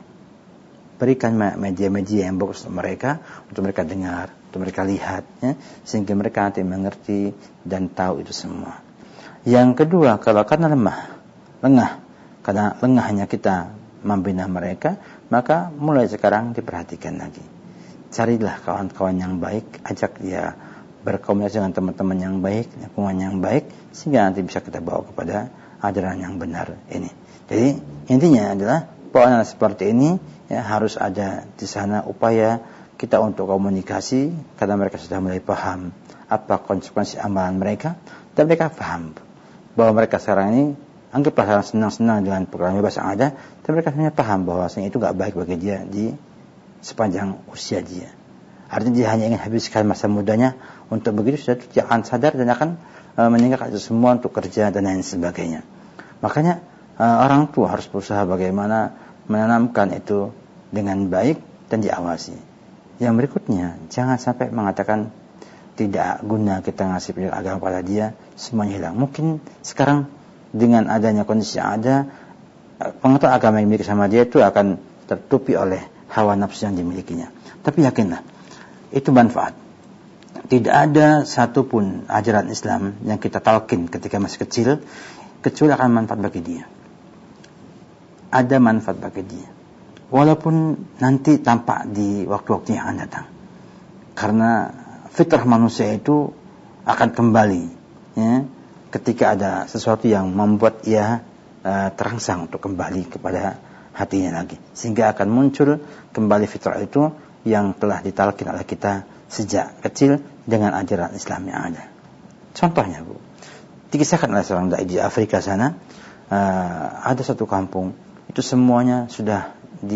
Berikan media-media yang bagus untuk mereka, untuk mereka dengar, untuk mereka lihat, ya, sehingga mereka nanti mengerti dan tahu itu semua. Yang kedua, kalau karena lemah, lengah, karena lengahnya kita membina mereka, maka mulai sekarang diperhatikan lagi. Carilah kawan-kawan yang baik, ajak dia berkomunikasi dengan teman-teman yang baik, lingkungan yang baik, sehingga nanti bisa kita bawa kepada ajaran yang benar ini. Jadi intinya adalah poin seperti ini ya, harus ada di sana upaya kita untuk komunikasi karena mereka sudah mulai paham apa konsekuensi amalan mereka dan mereka paham bahwa mereka sekarang ini anggaplah senang-senang dengan program bebas yang ada, dan mereka hanya paham bahwasanya itu tidak baik bagi dia di sepanjang usia dia. Artinya dia hanya ingin habiskan masa mudanya untuk begitu, sudah dia akan sadar dan akan e, meninggalkan itu semua untuk kerja dan lain sebagainya. Makanya e, orang tua harus berusaha bagaimana menanamkan itu dengan baik dan diawasi. Yang berikutnya, jangan sampai mengatakan tidak guna kita ngasih pendidikan agama pada dia, semuanya hilang. Mungkin sekarang dengan adanya kondisi yang ada, pengetahuan agama yang dimiliki sama dia itu akan tertutupi oleh hawa nafsu yang dimilikinya. Tapi yakinlah, itu manfaat. Tidak ada satupun ajaran Islam yang kita talqin ketika masih kecil kecuali akan manfaat bagi dia. Ada manfaat bagi dia, walaupun nanti tampak di waktu-waktu yang akan datang. Karena fitrah manusia itu akan kembali, ya, ketika ada sesuatu yang membuat ia uh, terangsang untuk kembali kepada hatinya lagi, sehingga akan muncul kembali fitrah itu yang telah ditalqin oleh kita sejak kecil dengan ajaran Islam yang ada. Contohnya, Bu, dikisahkan oleh seorang dai di Afrika sana, uh, ada satu kampung itu semuanya sudah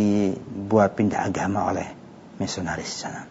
dibuat pindah agama oleh misionaris sana.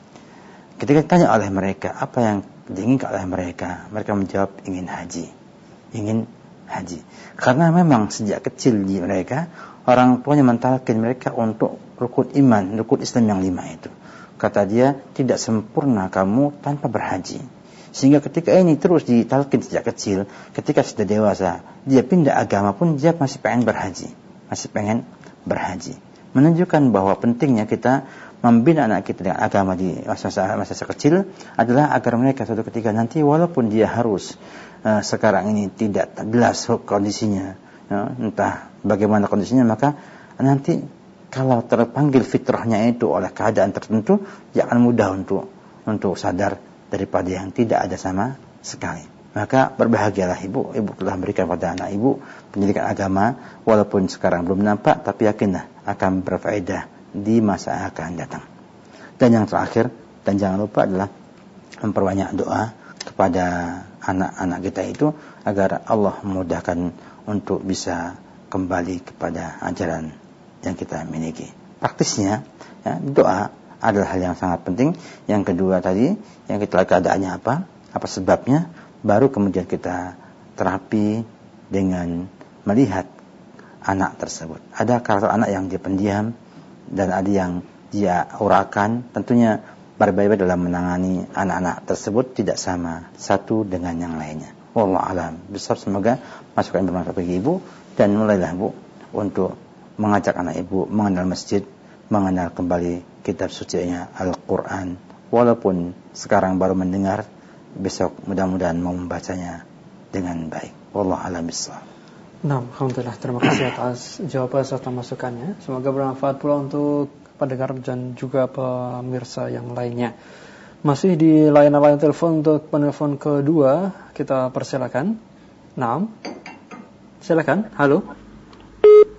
Ketika ditanya oleh mereka apa yang diinginkan oleh mereka, mereka menjawab ingin haji, ingin haji. Karena memang sejak kecil di mereka orang tuanya mentalkin mereka untuk rukun iman, rukun Islam yang lima itu. Kata dia, tidak sempurna kamu tanpa berhaji. Sehingga ketika ini terus ditalkin sejak kecil, ketika sudah dewasa, dia pindah agama pun dia masih pengen berhaji, masih pengen berhaji. Menunjukkan bahwa pentingnya kita membina anak kita dengan agama di masa-masa masa kecil adalah agar mereka suatu ketika nanti walaupun dia harus uh, sekarang ini tidak jelas kondisinya, ya, entah bagaimana kondisinya, maka nanti kalau terpanggil fitrahnya itu oleh keadaan tertentu, dia akan mudah untuk untuk sadar daripada yang tidak ada sama sekali. Maka berbahagialah ibu, ibu telah berikan pada anak ibu pendidikan agama, walaupun sekarang belum nampak, tapi yakinlah akan berfaedah di masa akan datang. Dan yang terakhir, dan jangan lupa adalah memperbanyak doa kepada anak-anak kita itu agar Allah memudahkan untuk bisa kembali kepada ajaran yang kita miliki. Praktisnya, ya, doa adalah hal yang sangat penting. Yang kedua tadi, yang kita lihat keadaannya apa, apa sebabnya, baru kemudian kita terapi dengan melihat anak tersebut. Ada karakter anak yang dia pendiam dan ada yang dia urakan. Tentunya berbeda dalam menangani anak-anak tersebut tidak sama satu dengan yang lainnya. Wallahu a'lam bishawab. Semoga masukan bermanfaat bagi ibu, dan mulailah bu untuk mengajak anak ibu mengenal masjid, mengenal kembali kitab sucinya Al-Quran. Walaupun sekarang baru mendengar, besok mudah-mudahan mau membacanya dengan baik. Wallahu a'lam bishawab. Nah, alhamdulillah, terima kasih atas jawaban serta masukannya. Semoga bermanfaat pula untuk pendengar dan juga pemirsa yang lainnya. Masih di layanan telepon untuk penelpon kedua, kita persilakan. Naam. Silakan. Halo.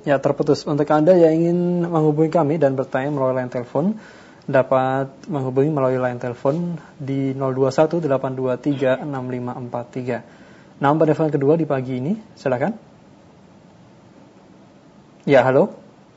Ya, terputus. Untuk Anda yang ingin menghubungi kami dan bertanya melalui line telepon, dapat menghubungi melalui line telepon di nol dua satu delapan dua tiga enam lima empat tiga. Nomor telepon kedua di pagi ini, silakan. Ya, halo.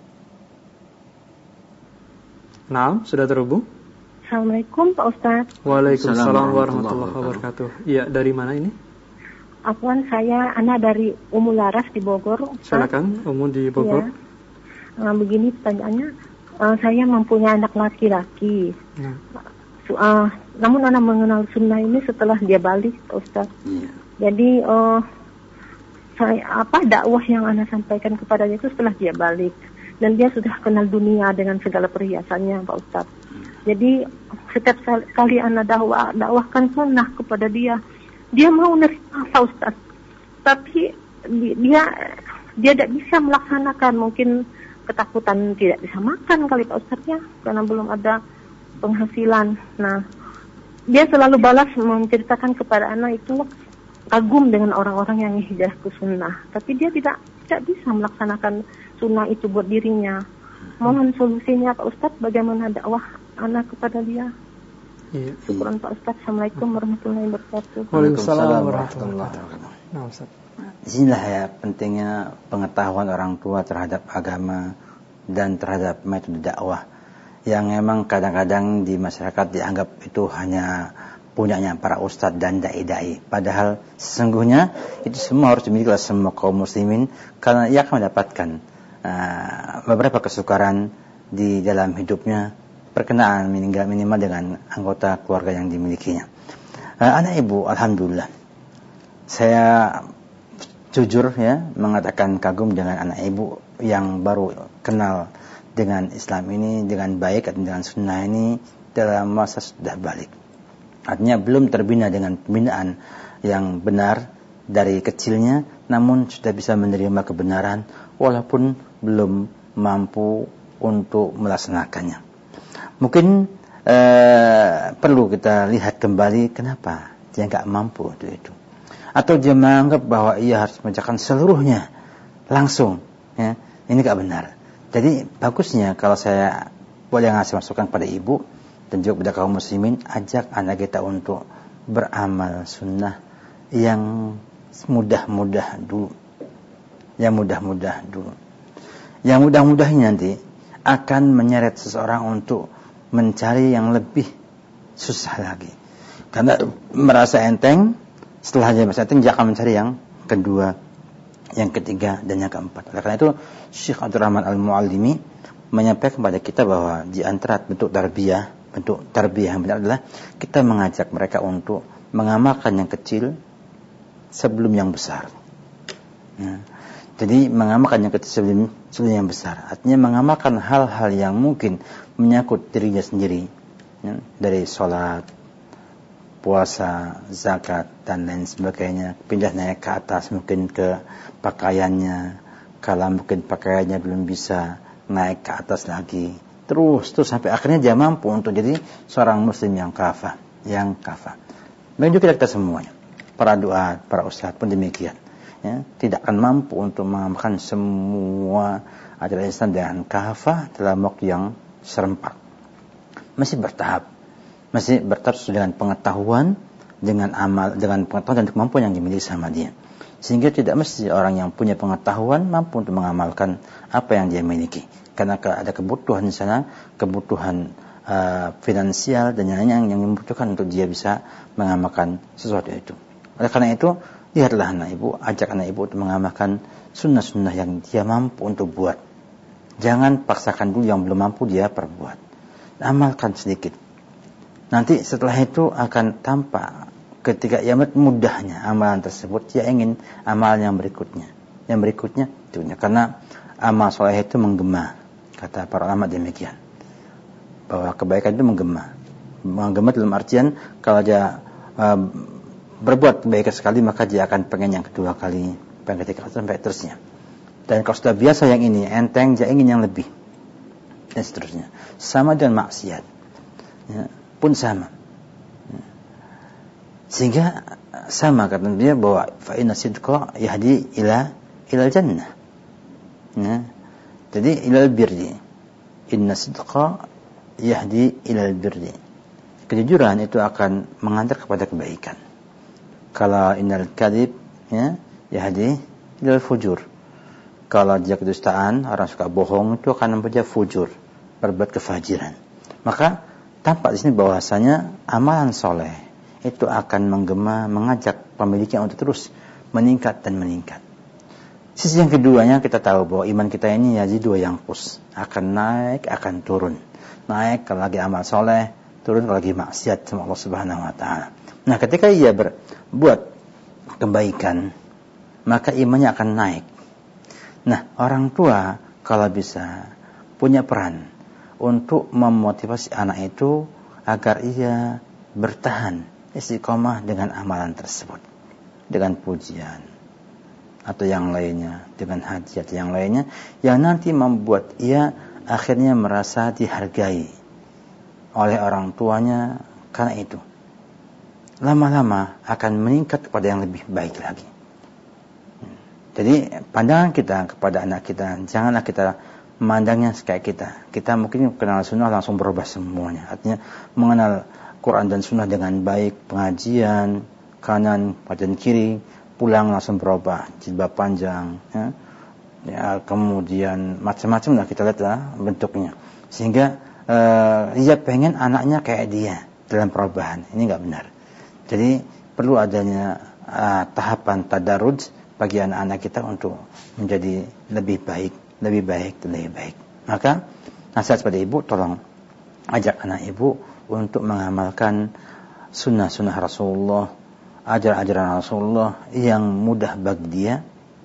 Nah, sudah terhubung? Assalamualaikum Pak Ustadz. Waalaikumsalam warahmatullahi wabarakatuh. Iya, dari mana ini? Afwan, saya Ana dari Umu Laras di Bogor. Ustadz. Silakan, Umu di Bogor. Ya. Nah, begini pertanyaannya, uh, saya mempunyai anak laki-laki. Nah. So, uh, namun Ana mengenal sunnah ini setelah dia balik, Pak Ustadz. Yeah. Jadi, uh, saya apa dakwah yang Ana sampaikan kepadanya itu setelah dia balik. Dan dia sudah kenal dunia dengan segala perhiasannya, Pak Ustadz. Jadi setiap kali Ana dakwah, dakwahkan sunnah kepada dia, dia mau nerima, Pak Ustadz. Tapi dia dia tidak bisa melaksanakan, mungkin ketakutan tidak bisa makan kali Pak Ustadz ya, karena belum ada penghasilan. Nah, dia selalu balas menceritakan kepada Ana itu kagum dengan orang-orang yang hijrah ke sunnah. Tapi dia tidak tidak bisa melaksanakan sunnah itu buat dirinya. Mohon solusinya Pak Ustadz, bagaimana dakwah anak kepada dia. Iya. Syukuran Pak Ustadz. Assalamualaikum warahmatullahi wabarakatuh. Waalaikumsalam warahmatullahi wabarakatuh. Nah, Ustaz. Disinilah ya pentingnya pengetahuan orang tua terhadap agama dan terhadap metode dakwah yang memang kadang-kadang di masyarakat dianggap itu hanya punyanya para ustadz dan dai-dai. Padahal sesungguhnya itu semua harus dimiliki oleh semua kaum muslimin karena ia akan mendapatkan uh, beberapa kesukaran di dalam hidupnya, perkenaan meninggal minimal dengan anggota keluarga yang dimilikinya. Uh, anak ibu, alhamdulillah, saya jujur ya mengatakan kagum dengan anak ibu yang baru kenal dengan Islam ini dengan baik atau dengan sunnah ini dalam masa sudah balik. Artinya belum terbina dengan pembinaan yang benar dari kecilnya, namun sudah bisa menerima kebenaran walaupun belum mampu untuk melaksanakannya. Mungkin eh, perlu kita lihat kembali kenapa dia nggak mampu untuk itu. Atau dia menganggap bahwa ia harus mengerjakan seluruhnya langsung. Ya, ini nggak benar. Jadi bagusnya kalau saya boleh ngasih masukan pada ibu dan juga pada kaum muslimin, ajak anak kita untuk beramal sunnah yang mudah-mudah dulu. Yang mudah-mudah dulu. Yang mudah-mudahnya nanti akan menyeret seseorang untuk mencari yang lebih susah lagi. Karena merasa enteng, setelah dia merasa enteng, dia akan mencari yang kedua, yang ketiga, dan yang keempat. Oleh karena itu, Syekh Abdurrahman Al-Muallimi menyampaikan kepada kita bahwa di antara bentuk tarbiyah, bentuk tarbiyah yang benar adalah kita mengajak mereka untuk mengamalkan yang kecil sebelum yang besar. Nah, jadi mengamalkan yang kecil sebelum, sebelum yang besar. Artinya mengamalkan hal-hal yang mungkin menyangkut dirinya sendiri, ya, dari sholat, puasa, zakat, dan lain sebagainya. Pindah naik ke atas, mungkin ke pakaiannya. Kalau mungkin pakaiannya belum bisa, naik ke atas lagi. Terus, terus sampai akhirnya dia mampu untuk jadi seorang muslim yang kafah. Yang kafah. Begitu juga kita semuanya. Para doa, para ustadz pun demikian. Ya, tidak akan mampu untuk mengamalkan semua ajaran Islam dengan kafah dalam waktu yang serempak. Masih bertahap. Masih bertahap dengan pengetahuan, dengan amal, dengan pengetahuan dan kemampuan yang dimiliki sama dia. Sehingga tidak mesti orang yang punya pengetahuan mampu untuk mengamalkan apa yang dia miliki. Karena ada kebutuhan di sana, kebutuhan uh, finansial dan yang-yang yang membutuhkan untuk dia bisa mengamalkan sesuatu itu. Oleh karena itu, lihatlah anak ibu, ajak anak ibu untuk mengamalkan sunnah-sunnah yang dia mampu untuk buat. Jangan paksakan dulu yang belum mampu dia perbuat. Amalkan sedikit. Nanti setelah itu akan tampak ketika ia mudahnya amalan tersebut, dia ingin amalan yang berikutnya. Yang berikutnya itu. Karena amal soleh itu menggema. Kata para ulama demikian. Bahwa kebaikan itu menggema. Menggema dalam artian kalau dia uh, berbuat kebaikan sekali, maka dia akan pengen yang kedua kali, pengen ketiga kali, sampai terusnya. Dan kalau sudah biasa yang ini, enteng, dia ingin yang lebih. Dan seterusnya. Sama dengan maksiat. Ya, pun sama. Ya. Sehingga sama kata dia bahwa fa inna sidqa yahdi ila ila jannah. Ya. Jadi ilal birri. Inna sidqa yahdi ilal birri. Kejujuran itu akan mengantar kepada kebaikan. Kalau innal kadhib ya yahdi ilal fujur. Kalau dia kedustaan, orang suka bohong, itu akan membuat fujur, berbuat kefajiran. Maka tampak di sini bahwasanya amalan soleh itu akan menggema, mengajak pemiliknya untuk terus meningkat dan meningkat. Sisi yang keduanya kita tahu bahwa iman kita ini yazidu wa yanqus, akan naik, akan turun. Naik kalau lagi amal soleh, turun kalau lagi maksiat sama Allah Subhanahu wa taala. Nah, ketika ia berbuat kebaikan, maka imannya akan naik. Nah, orang tua kalau bisa punya peran untuk memotivasi anak itu agar ia bertahan istiqomah dengan amalan tersebut, dengan pujian atau yang lainnya, dengan hadiah yang lainnya yang nanti membuat ia akhirnya merasa dihargai oleh orang tuanya. Karena itu lama-lama akan meningkat kepada yang lebih baik lagi. Jadi pandangan kita kepada anak kita, janganlah kita memandangnya kayak kita. Kita mungkin kenal sunnah langsung berubah semuanya. Artinya mengenal Quran dan sunnah dengan baik, pengajian, kanan, badan kiri, pulang langsung berubah, jilbab panjang, ya, ya kemudian macam-macam lah kita lihat lah bentuknya. Sehingga uh, dia pengen anaknya kayak dia dalam perubahan. Ini nggak benar. Jadi perlu adanya uh, tahapan tadarruj bagi anak-anak kita untuk menjadi lebih baik, lebih baik, lebih baik. Maka nasihat pada ibu, tolong ajak anak ibu untuk mengamalkan sunnah-sunnah Rasulullah, ajaran-ajaran Rasulullah yang mudah bagi dia.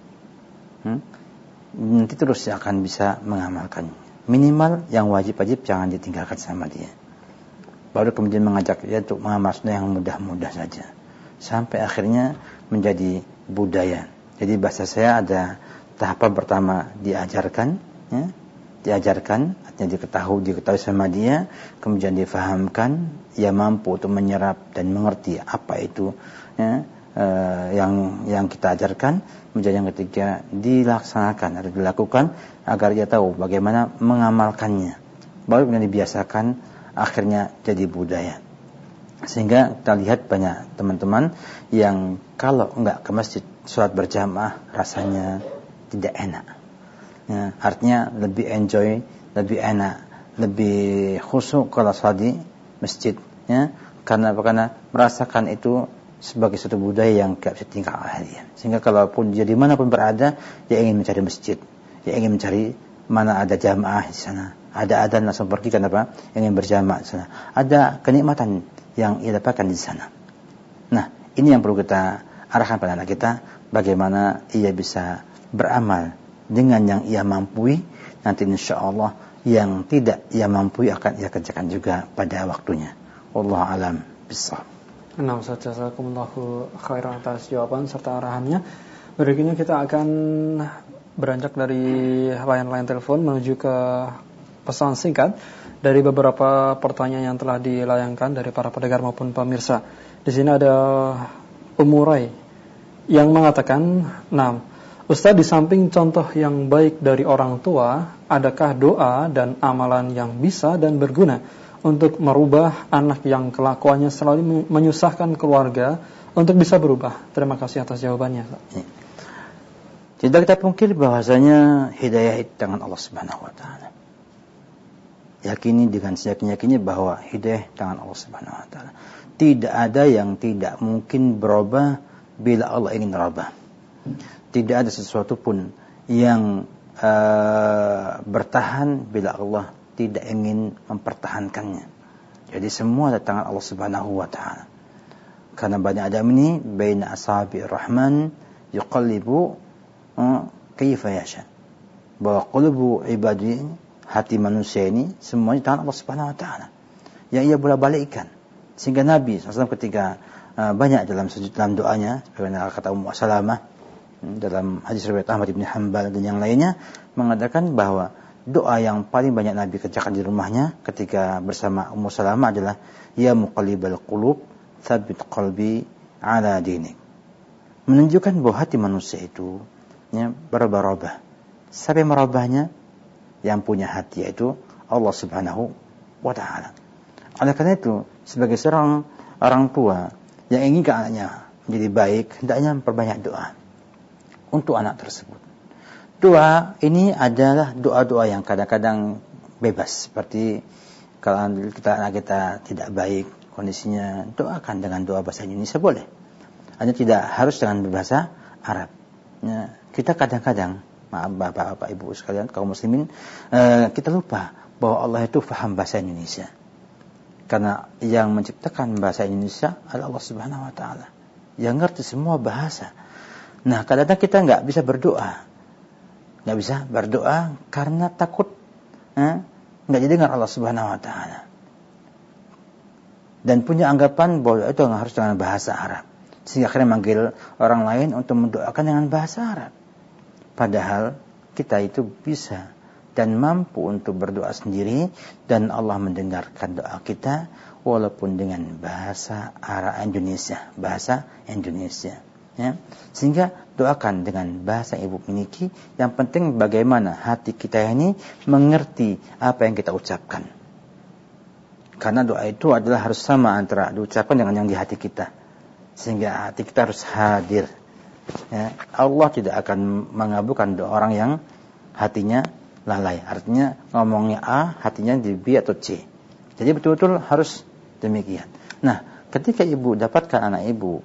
Hmm? Nanti terus dia akan bisa mengamalkan. Minimal yang wajib-wajib jangan ditinggalkan sama dia. Baru kemudian mengajak dia untuk mengamal sunnah yang mudah-mudah saja. Sampai akhirnya menjadi budaya. Jadi bahasa saya ada tahapan pertama diajarkan, ya, diajarkan, artinya diketahui, diketahui sama dia, kemudian difahamkan, ia mampu untuk menyerap dan mengerti apa itu ya, eh, yang yang kita ajarkan. Kemudian yang ketiga dilaksanakan atau dilakukan agar dia tahu bagaimana mengamalkannya. Baru kemudian dibiasakan, akhirnya jadi budaya. Sehingga kita lihat banyak teman-teman yang kalau enggak ke masjid sholat berjamaah rasanya tidak enak. Ya, artinya lebih enjoy, lebih enak, lebih khusyuk kalau sholat di masjid. Ya, karena karena merasakan itu sebagai suatu budaya yang tidak bisa tinggal oleh dia. Sehingga kalaupun dia dimanapun berada, dia ingin mencari masjid, dia ingin mencari mana ada jamaah di sana, ada adzan langsung pergi kenapa? Ingin berjamaah di sana. Ada kenikmatan yang ia dapatkan di sana. Nah, ini yang perlu kita arahkan pada anak kita, bagaimana ia bisa beramal dengan yang ia mampu. Nanti insya Allah yang tidak ia mampu akan ia kerjakan juga pada waktunya. Wallahu alam bissawab. Nah, Ustaz, jazakumullahu khairan atas jawaban serta arahannya. Berikutnya kita akan beranjak dari line-line telepon menuju ke pesan singkat dari beberapa pertanyaan yang telah dilayangkan dari para pendengar maupun pemirsa. Di sini ada Umurai yang mengatakan, "Nah, Ustaz, di samping contoh yang baik dari orang tua, adakah doa dan amalan yang bisa dan berguna untuk merubah anak yang kelakuannya selalu menyusahkan keluarga untuk bisa berubah?" Terima kasih atas jawabannya. Tidak kita pungkiri bahwasanya hidayah itu tangan Allah Subhanahu wa taala. Yakini dengan seyakin-yakinnya bahwa hidayah tangan Allah Subhanahu wa taala. Tidak ada yang tidak mungkin berubah bila Allah ingin berubah. Tidak ada sesuatu pun yang uh, bertahan bila Allah tidak ingin mempertahankannya. Jadi semua dari tangan Allah Subhanahu wa taala. Karena Bani Adam ini baina asabi'ir rahman yuqallibu uh, kayfa yasha. Bahwa qulubu ibadi, hati manusia ini semuanya tangan Allah Subhanahu wa taala. Yang ia bolak-balikkan. Sehingga Nabi shallallahu alaihi wasallam ketika uh, banyak dalam sujud dalam doanya, bagaimana kata Ummu Salamah dalam hadis riwayat Ahmad bin Hanbal dan yang lainnya, mengatakan bahwa doa yang paling banyak Nabi kerjakan di rumahnya ketika bersama Ummu Salamah adalah ya muqallibal qulub tsabbit qalbi ala dinik. Menunjukkan bahwa hati manusia itu ya, berubah-ubah. Sampai merubahnya yang punya hati, yaitu Allah Subhanahu wa ta'ala. Oleh karena itu, sebagai seorang orang tua yang ingin anaknya menjadi baik, hendaknya memperbanyak doa untuk anak tersebut. Doa ini adalah doa-doa yang kadang-kadang bebas, seperti kalau kita anak kita tidak baik kondisinya, doakan dengan doa bahasa Indonesia boleh. Hanya tidak harus dengan bahasa Arab. Ya, kita kadang-kadang, maaf bapak-bapak ibu sekalian, kaum muslimin, eh, kita lupa bahwa Allah itu faham bahasa Indonesia. Karena yang menciptakan bahasa Indonesia adalah Allah Subhanahu wa ta'ala, yang ngerti semua bahasa. Nah, kadang-kadang kita nggak bisa berdoa, nggak bisa berdoa karena takut eh, nggak didengar Allah Subhanahu wa ta'ala, dan punya anggapan bahwa itu nggak harus dengan bahasa Arab, sehingga akhirnya manggil orang lain untuk mendoakan dengan bahasa Arab. Padahal kita itu bisa dan mampu untuk berdoa sendiri, dan Allah mendengarkan doa kita walaupun dengan bahasa Arab Indonesia, bahasa Indonesia. Ya. Sehingga doakan dengan bahasa ibu miliki. Yang penting bagaimana hati kita ini mengerti apa yang kita ucapkan. Karena doa itu adalah harus sama antara diucapkan dengan yang di hati kita, sehingga hati kita harus hadir. Ya. Allah tidak akan mengabulkan doa orang yang hatinya lalai. Artinya ngomongnya A, hatinya di B atau C. Jadi betul-betul harus demikian. Nah, ketika ibu dapatkan anak ibu,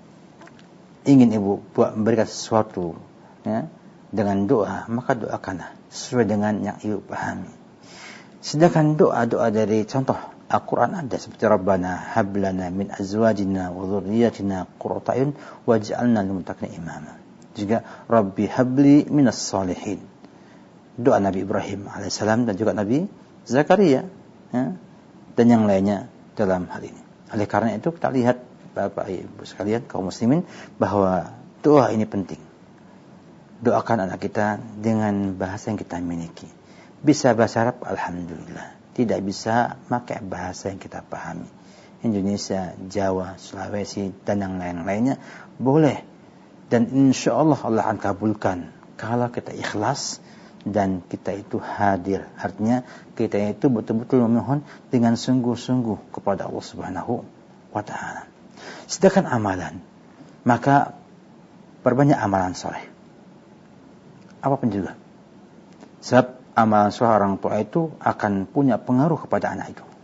ingin ibu buat memberikan sesuatu ya, dengan doa, maka doakanlah sesuai dengan yang ibu pahami. Sedangkan doa-doa dari contoh Al-Quran ada seperti Rabbana hablana min azwajina wa dhurriyyatina qurrata a'yun waj'alna lil muttaqina imama. Juga Rabbi habli minas salihin. Doa Nabi Ibrahim alaihissalam dan juga Nabi Zakaria ya, dan yang lainnya dalam hal ini. Oleh karena itu kita lihat Bapak Ibu sekalian kaum muslimin bahwa doa ini penting. Doakan anak kita dengan bahasa yang kita miliki. Bisa bahasa Arab, alhamdulillah. Tidak bisa pakai bahasa yang kita pahami, Indonesia, Jawa, Sulawesi dan yang lain-lainnya boleh. Dan insya Allah Allah akan kabulkan kalau kita ikhlas dan kita itu hadir. Artinya kita itu betul-betul memohon dengan sungguh-sungguh kepada Allah Subhanahu wa ta'ala. Sedangkan amalan, maka perbanyak amalan soleh, apapun juga. Sebab amalan soleh orang tua itu akan punya pengaruh kepada anak itu.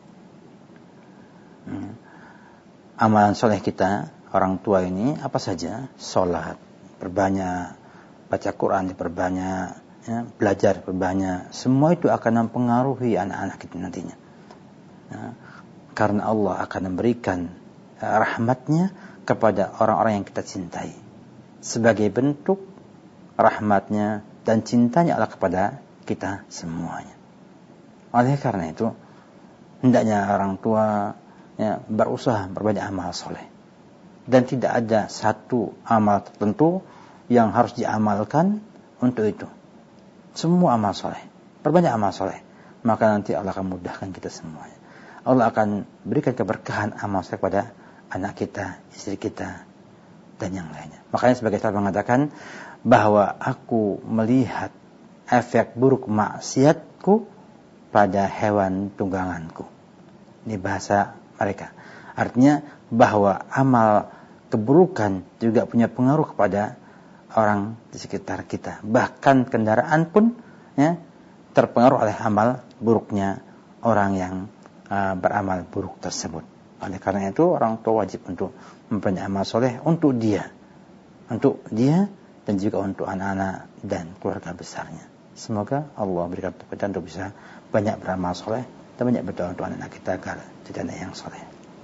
hmm. Amalan soleh kita orang tua ini apa saja? Sholat perbanyak, baca Quran diperbanyak, ya, belajar berbanyak, semua itu akan mempengaruhi anak-anak kita nantinya. Ya, karena Allah akan memberikan uh, rahmatnya kepada orang-orang yang kita cintai. Sebagai bentuk rahmatnya dan cintanya Allah kepada kita semuanya. Oleh karena itu, hendaknya orang tua ya, berusaha berbanyak amal soleh. Dan tidak ada satu amal tertentu yang harus diamalkan untuk itu. Semua amal soleh, perbanyak amal soleh, maka nanti Allah akan mudahkan kita semuanya. Allah akan berikan keberkahan amal soleh kepada anak kita, istri kita, dan yang lainnya. Makanya sebagai sahabat mengatakan bahwa aku melihat efek buruk maksiatku pada hewan tungganganku. Ini bahasa mereka. Artinya bahwa amal keburukan juga punya pengaruh kepada orang di sekitar kita. Bahkan kendaraan pun ya, terpengaruh oleh amal buruknya orang yang uh, beramal buruk tersebut. Oleh karena itu orang tua wajib untuk mempunyai amal soleh untuk dia, untuk dia dan juga untuk anak-anak dan keluarga besarnya. Semoga Allah berikan kekuatan untuk bisa banyak beramal soleh dan banyak berdoa untuk anak-anak kita agar jadi anak yang soleh.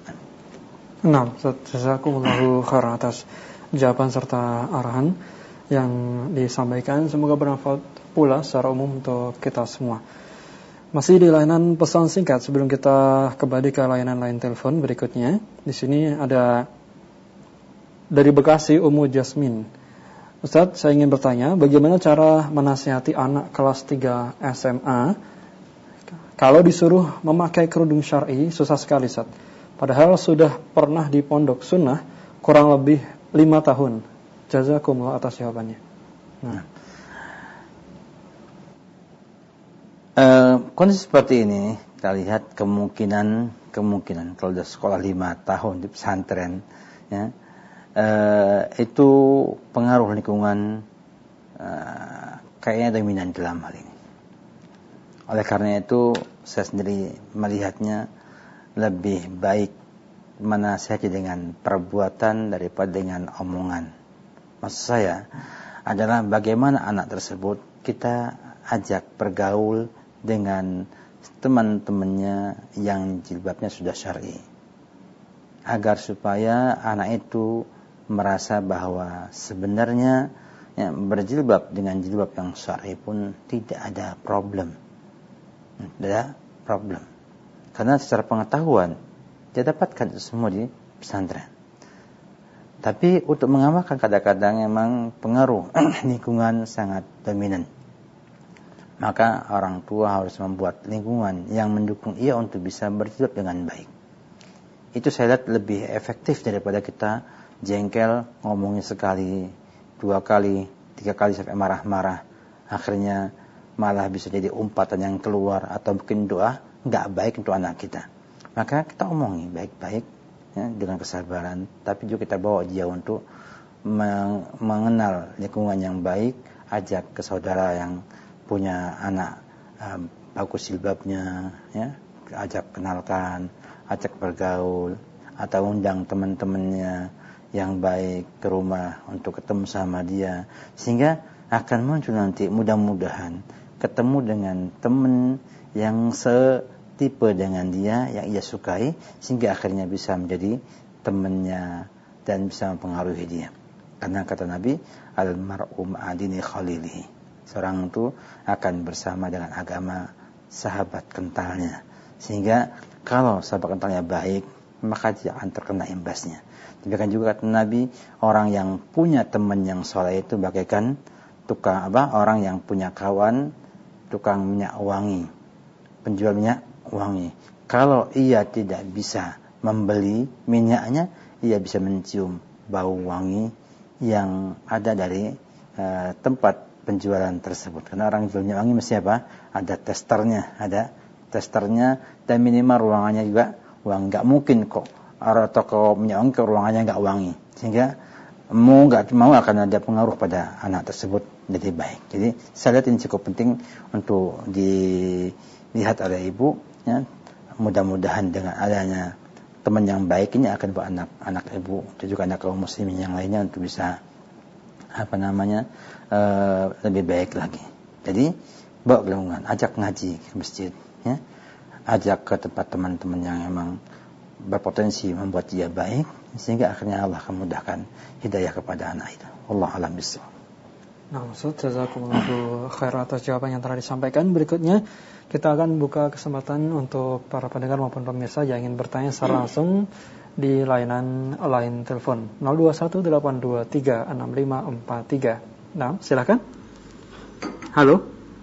Nah, jazakumullahu khairan atas jawaban serta arahan yang disampaikan. Semoga bermanfaat pula secara umum untuk kita semua. Masih di layanan pesan singkat sebelum kita kembali ke layanan lain telepon berikutnya. Di sini ada dari Bekasi Ummu Jasmin. Ustaz, saya ingin bertanya, bagaimana cara menasihati anak kelas tiga S M A kalau disuruh memakai kerudung syar'i? Susah sekali, Ustaz. Padahal sudah pernah di pondok sunnah kurang lebih lima tahun. Jazakumullah atas jawabannya. Nah. Uh, kondisi seperti ini kita lihat kemungkinan kemungkinan kalau sudah sekolah lima tahun di pesantren, ya, uh, itu pengaruh lingkungan uh, kayaknya dominan dalam hal ini. Oleh karena itu saya sendiri melihatnya lebih baik menasihati dengan perbuatan daripada dengan omongan. Maksud saya adalah bagaimana anak tersebut kita ajak bergaul dengan teman-temannya yang jilbabnya sudah syar'i, agar supaya anak itu merasa bahwa sebenarnya ya, berjilbab dengan jilbab yang syar'i pun tidak ada problem, tidak ada problem, karena secara pengetahuan dia dapatkan itu semua di pesantren. Tapi untuk mengamalkan kadang-kadang memang pengaruh lingkungan sangat dominan. Maka orang tua harus membuat lingkungan yang mendukung ia untuk bisa berjilbab dengan baik. Itu saya lihat lebih efektif daripada kita jengkel, ngomongin sekali, dua kali, tiga kali sampai marah-marah. Akhirnya malah bisa jadi umpatan yang keluar atau bikin doa nggak baik untuk anak kita. Maka kita omongi baik-baik ya, dengan kesabaran, tapi juga kita bawa dia untuk mengenal lingkungan yang baik, ajak ke saudara yang punya anak um, bagus jilbabnya, ya, ajak kenalkan, ajak bergaul, atau undang teman-temannya yang baik ke rumah untuk ketemu sama dia, sehingga akan muncul nanti mudah-mudahan ketemu dengan teman yang setipe dengan dia, yang ia sukai, sehingga akhirnya bisa menjadi temannya dan bisa mempengaruhi dia. Karena kata Nabi, al-mar'u ma'adini khalilihi, seorang itu akan bersama dengan agama sahabat kentalnya. Sehingga kalau sahabat kentalnya baik, maka dia akan terkena imbasnya. Demikian juga kata Nabi, orang yang punya teman yang soleh itu bagaikan tukang apa? Orang yang punya kawan tukang minyak wangi, penjual minyak wangi. Kalau ia tidak bisa membeli minyaknya, ia bisa mencium bau wangi yang ada dari uh, tempat penjualan tersebut. Karena orang jual minyak wangi mesti apa? Ada testernya, ada testernya, dan minimal ruangannya juga wangi. Nggak mungkin kok orang toko minyak wangi ke ruangannya nggak wangi. Sehingga mau nggak mau akan ada pengaruh pada anak tersebut jadi baik. Jadi saya lihat ini cukup penting untuk dilihat oleh ibu. Ya. Mudah-mudahan dengan adanya teman yang baik ini akan buat anak anak ibu dan juga anak kaum muslimin yang lainnya untuk bisa apa namanya uh, lebih baik lagi. Jadi bawa gelungan, ajak ngaji ke masjid, ya, ajak ke tempat teman-teman yang memang berpotensi membuat dia baik, sehingga akhirnya Allah akan mudahkan hidayah kepada anak itu. Allah alam bisawab. Nah, Ustaz, jazakumullahu khairan atas jawaban yang telah disampaikan. Berikutnya kita akan buka kesempatan untuk para pendengar maupun pemirsa yang ingin bertanya secara langsung di layanan line telepon nol dua satu delapan dua tiga enam lima empat tiga. Nah, silakan. Halo.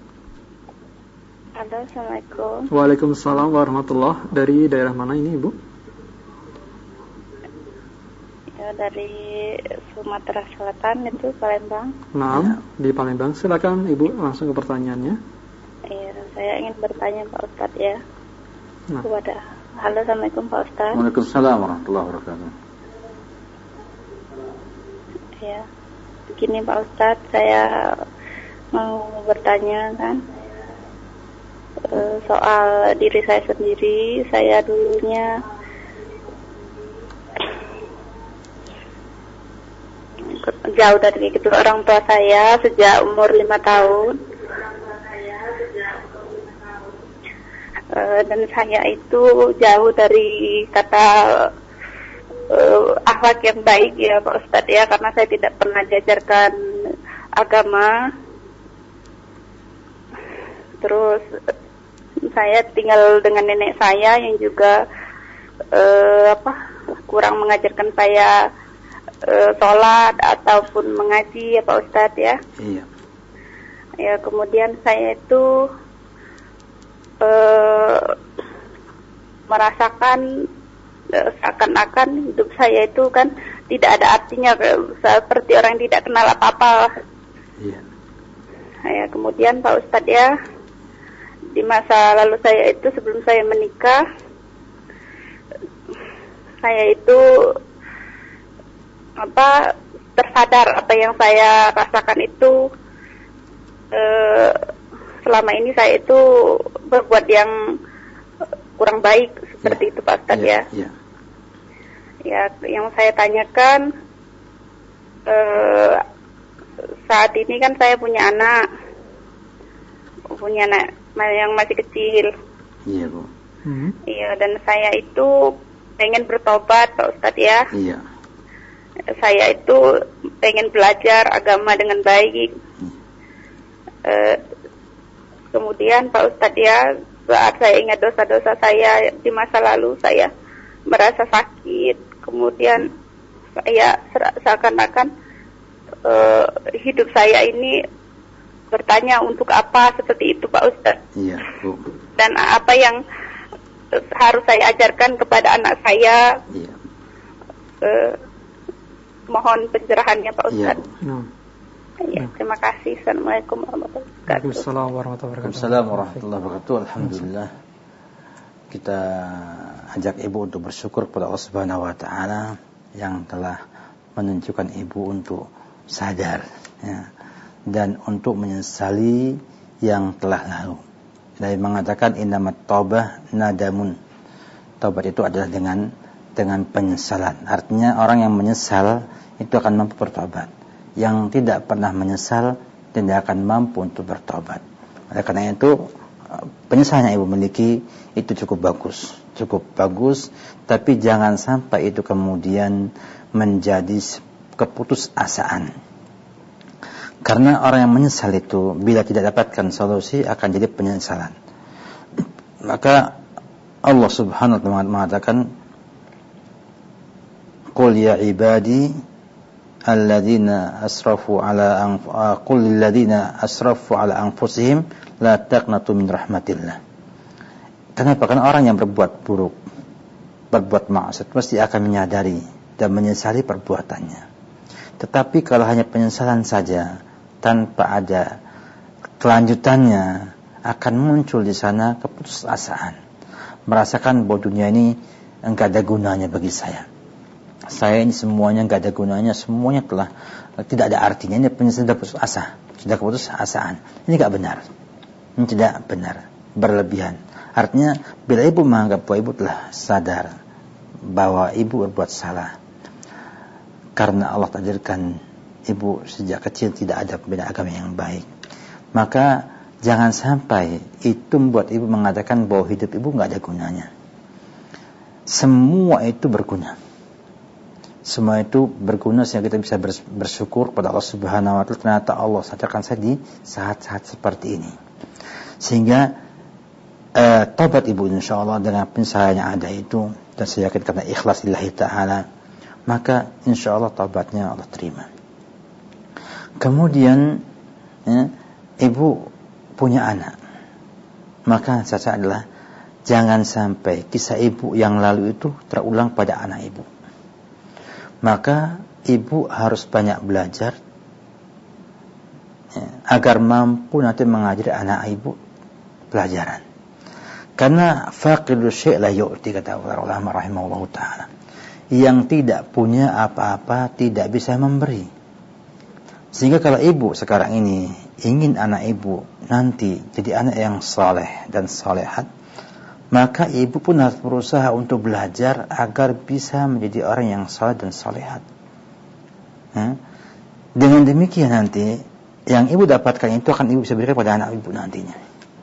Halo, Assalamualaikum. Waalaikumsalam warahmatullahi. Dari daerah mana ini, Ibu? Ya, dari Sumatera Selatan, itu Palembang. Nah, di Palembang. Silakan Ibu langsung ke pertanyaannya. Iya, saya ingin bertanya Pak Ustadz ya. Nah. Kepada Halo, Assalamualaikum Pak Ustadz. Waalaikumsalam warahmatullahi wabarakatuh. Ya, begini Pak Ustadz, saya mau bertanya kan e, soal diri saya sendiri. Saya dulunya jauh dari kedua orang tua saya sejak umur lima tahun. Uh, dan saya itu jauh dari kata uh, akhlak yang baik ya Pak Ustadz ya, karena saya tidak pernah diajarkan agama. Terus saya tinggal dengan nenek saya yang juga uh, apa kurang mengajarkan saya uh, sholat ataupun mengaji ya Pak Ustadz ya. Iya. Ya, kemudian saya itu Uh, merasakan uh, seakan-akan hidup saya itu kan tidak ada artinya, seperti orang yang tidak kenal apa-apa. Iya. Ya, kemudian Pak Ustadz ya, di masa lalu saya itu sebelum saya menikah, saya itu apa tersadar apa yang saya rasakan itu eh, selama ini saya itu berbuat yang kurang baik seperti ya, itu Pak Ustadz ya. Ya. Ya, yang saya tanyakan eh, saat ini kan saya punya anak, punya anak yang masih kecil. Iya Bu. Hmm. Iya, dan saya itu pengen bertobat Pak Ustadz ya. Iya. Saya itu pengen belajar agama dengan baik. Hmm. Eh, kemudian Pak Ustadz ya, saat saya ingat dosa-dosa saya di masa lalu, saya merasa sakit. Kemudian saya seakan-akan uh, hidup saya ini bertanya untuk apa seperti itu Pak Ustadz. Iya, Bu. Dan apa yang harus saya ajarkan kepada anak saya. Iya. Uh, mohon pencerahannya Pak Ustadz. Iya. Ya, terima kasih. Assalamualaikum warahmatullahi wabarakatuh. Waalaikumsalam warahmatullahi wabarakatuh. Waalaikumsalam warahmatullahi wabarakatuh. Alhamdulillah. Kita ajak ibu untuk bersyukur kepada Allah Subhanahu wa taala yang telah menunjukkan ibu untuk sadar ya, dan untuk menyesali yang telah lalu. Dia mengatakan innamat taubah nadamun. Taubat itu adalah dengan dengan penyesalan. Artinya orang yang menyesal itu akan mampu bertobat. Yang tidak pernah menyesal tidak akan mampu untuk bertobat. Oleh karena itu penyesalan yang ibu miliki itu cukup bagus, cukup bagus, tapi jangan sampai itu kemudian menjadi keputusasaan. Karena orang yang menyesal itu bila tidak dapatkan solusi akan jadi penyesalan. Maka Allah Subhanahu wa taala mengatakan, "Qul ya ibadi alladzina asrafu ala anf qul lil ladzina asrafu ala anfusihim la taqnatu min rahmatillah." Kenapa? Karena orang yang berbuat buruk, berbuat maksiat mesti akan menyadari dan menyesali perbuatannya. Tetapi kalau hanya penyesalan saja tanpa ada kelanjutannya, akan muncul di sana keputusasaan, merasakan bahwa dunia ini enggak ada gunanya bagi saya. Saya ini semuanya enggak ada gunanya, semuanya telah tidak ada artinya. Ini penyesalan, sudah putus asa, sudah keputusasaan. Ini enggak benar. Ini tidak benar, berlebihan. Artinya bila ibu menganggap bahwa ibu telah sadar bahwa ibu berbuat salah, karena Allah takdirkan ibu sejak kecil tidak ada pembeda agama yang baik, maka jangan sampai itu membuat ibu mengatakan bahwa hidup ibu enggak ada gunanya. Semua itu berguna. Semua itu berguna sehingga kita bisa bersyukur pada Allah Subhanahu wa taala. Ternyata Allah sadarkan saya di saat-saat seperti ini. Sehingga uh, taubat ibu insyaallah dengan penyesalan yang ada itu, dan saya yakin karena ikhlas lillahi ta'ala, maka insyaallah taubatnya Allah terima. Kemudian ya, ibu punya anak, maka saja adalah jangan sampai kisah ibu yang lalu itu terulang pada anak ibu. Maka ibu harus banyak belajar ya, agar mampu nanti mengajari anak ibu pelajaran. Karena faqidu syai' la yu'ti, kata ulama rahimahullahu ta'ala. Yang tidak punya apa-apa tidak bisa memberi. Sehingga kalau ibu sekarang ini ingin anak ibu nanti jadi anak yang saleh dan salehat, maka ibu pun harus berusaha untuk belajar agar bisa menjadi orang yang saleh dan salehat. Ya. Dengan demikian nanti yang ibu dapatkan itu akan ibu bisa berikan pada anak ibu nantinya.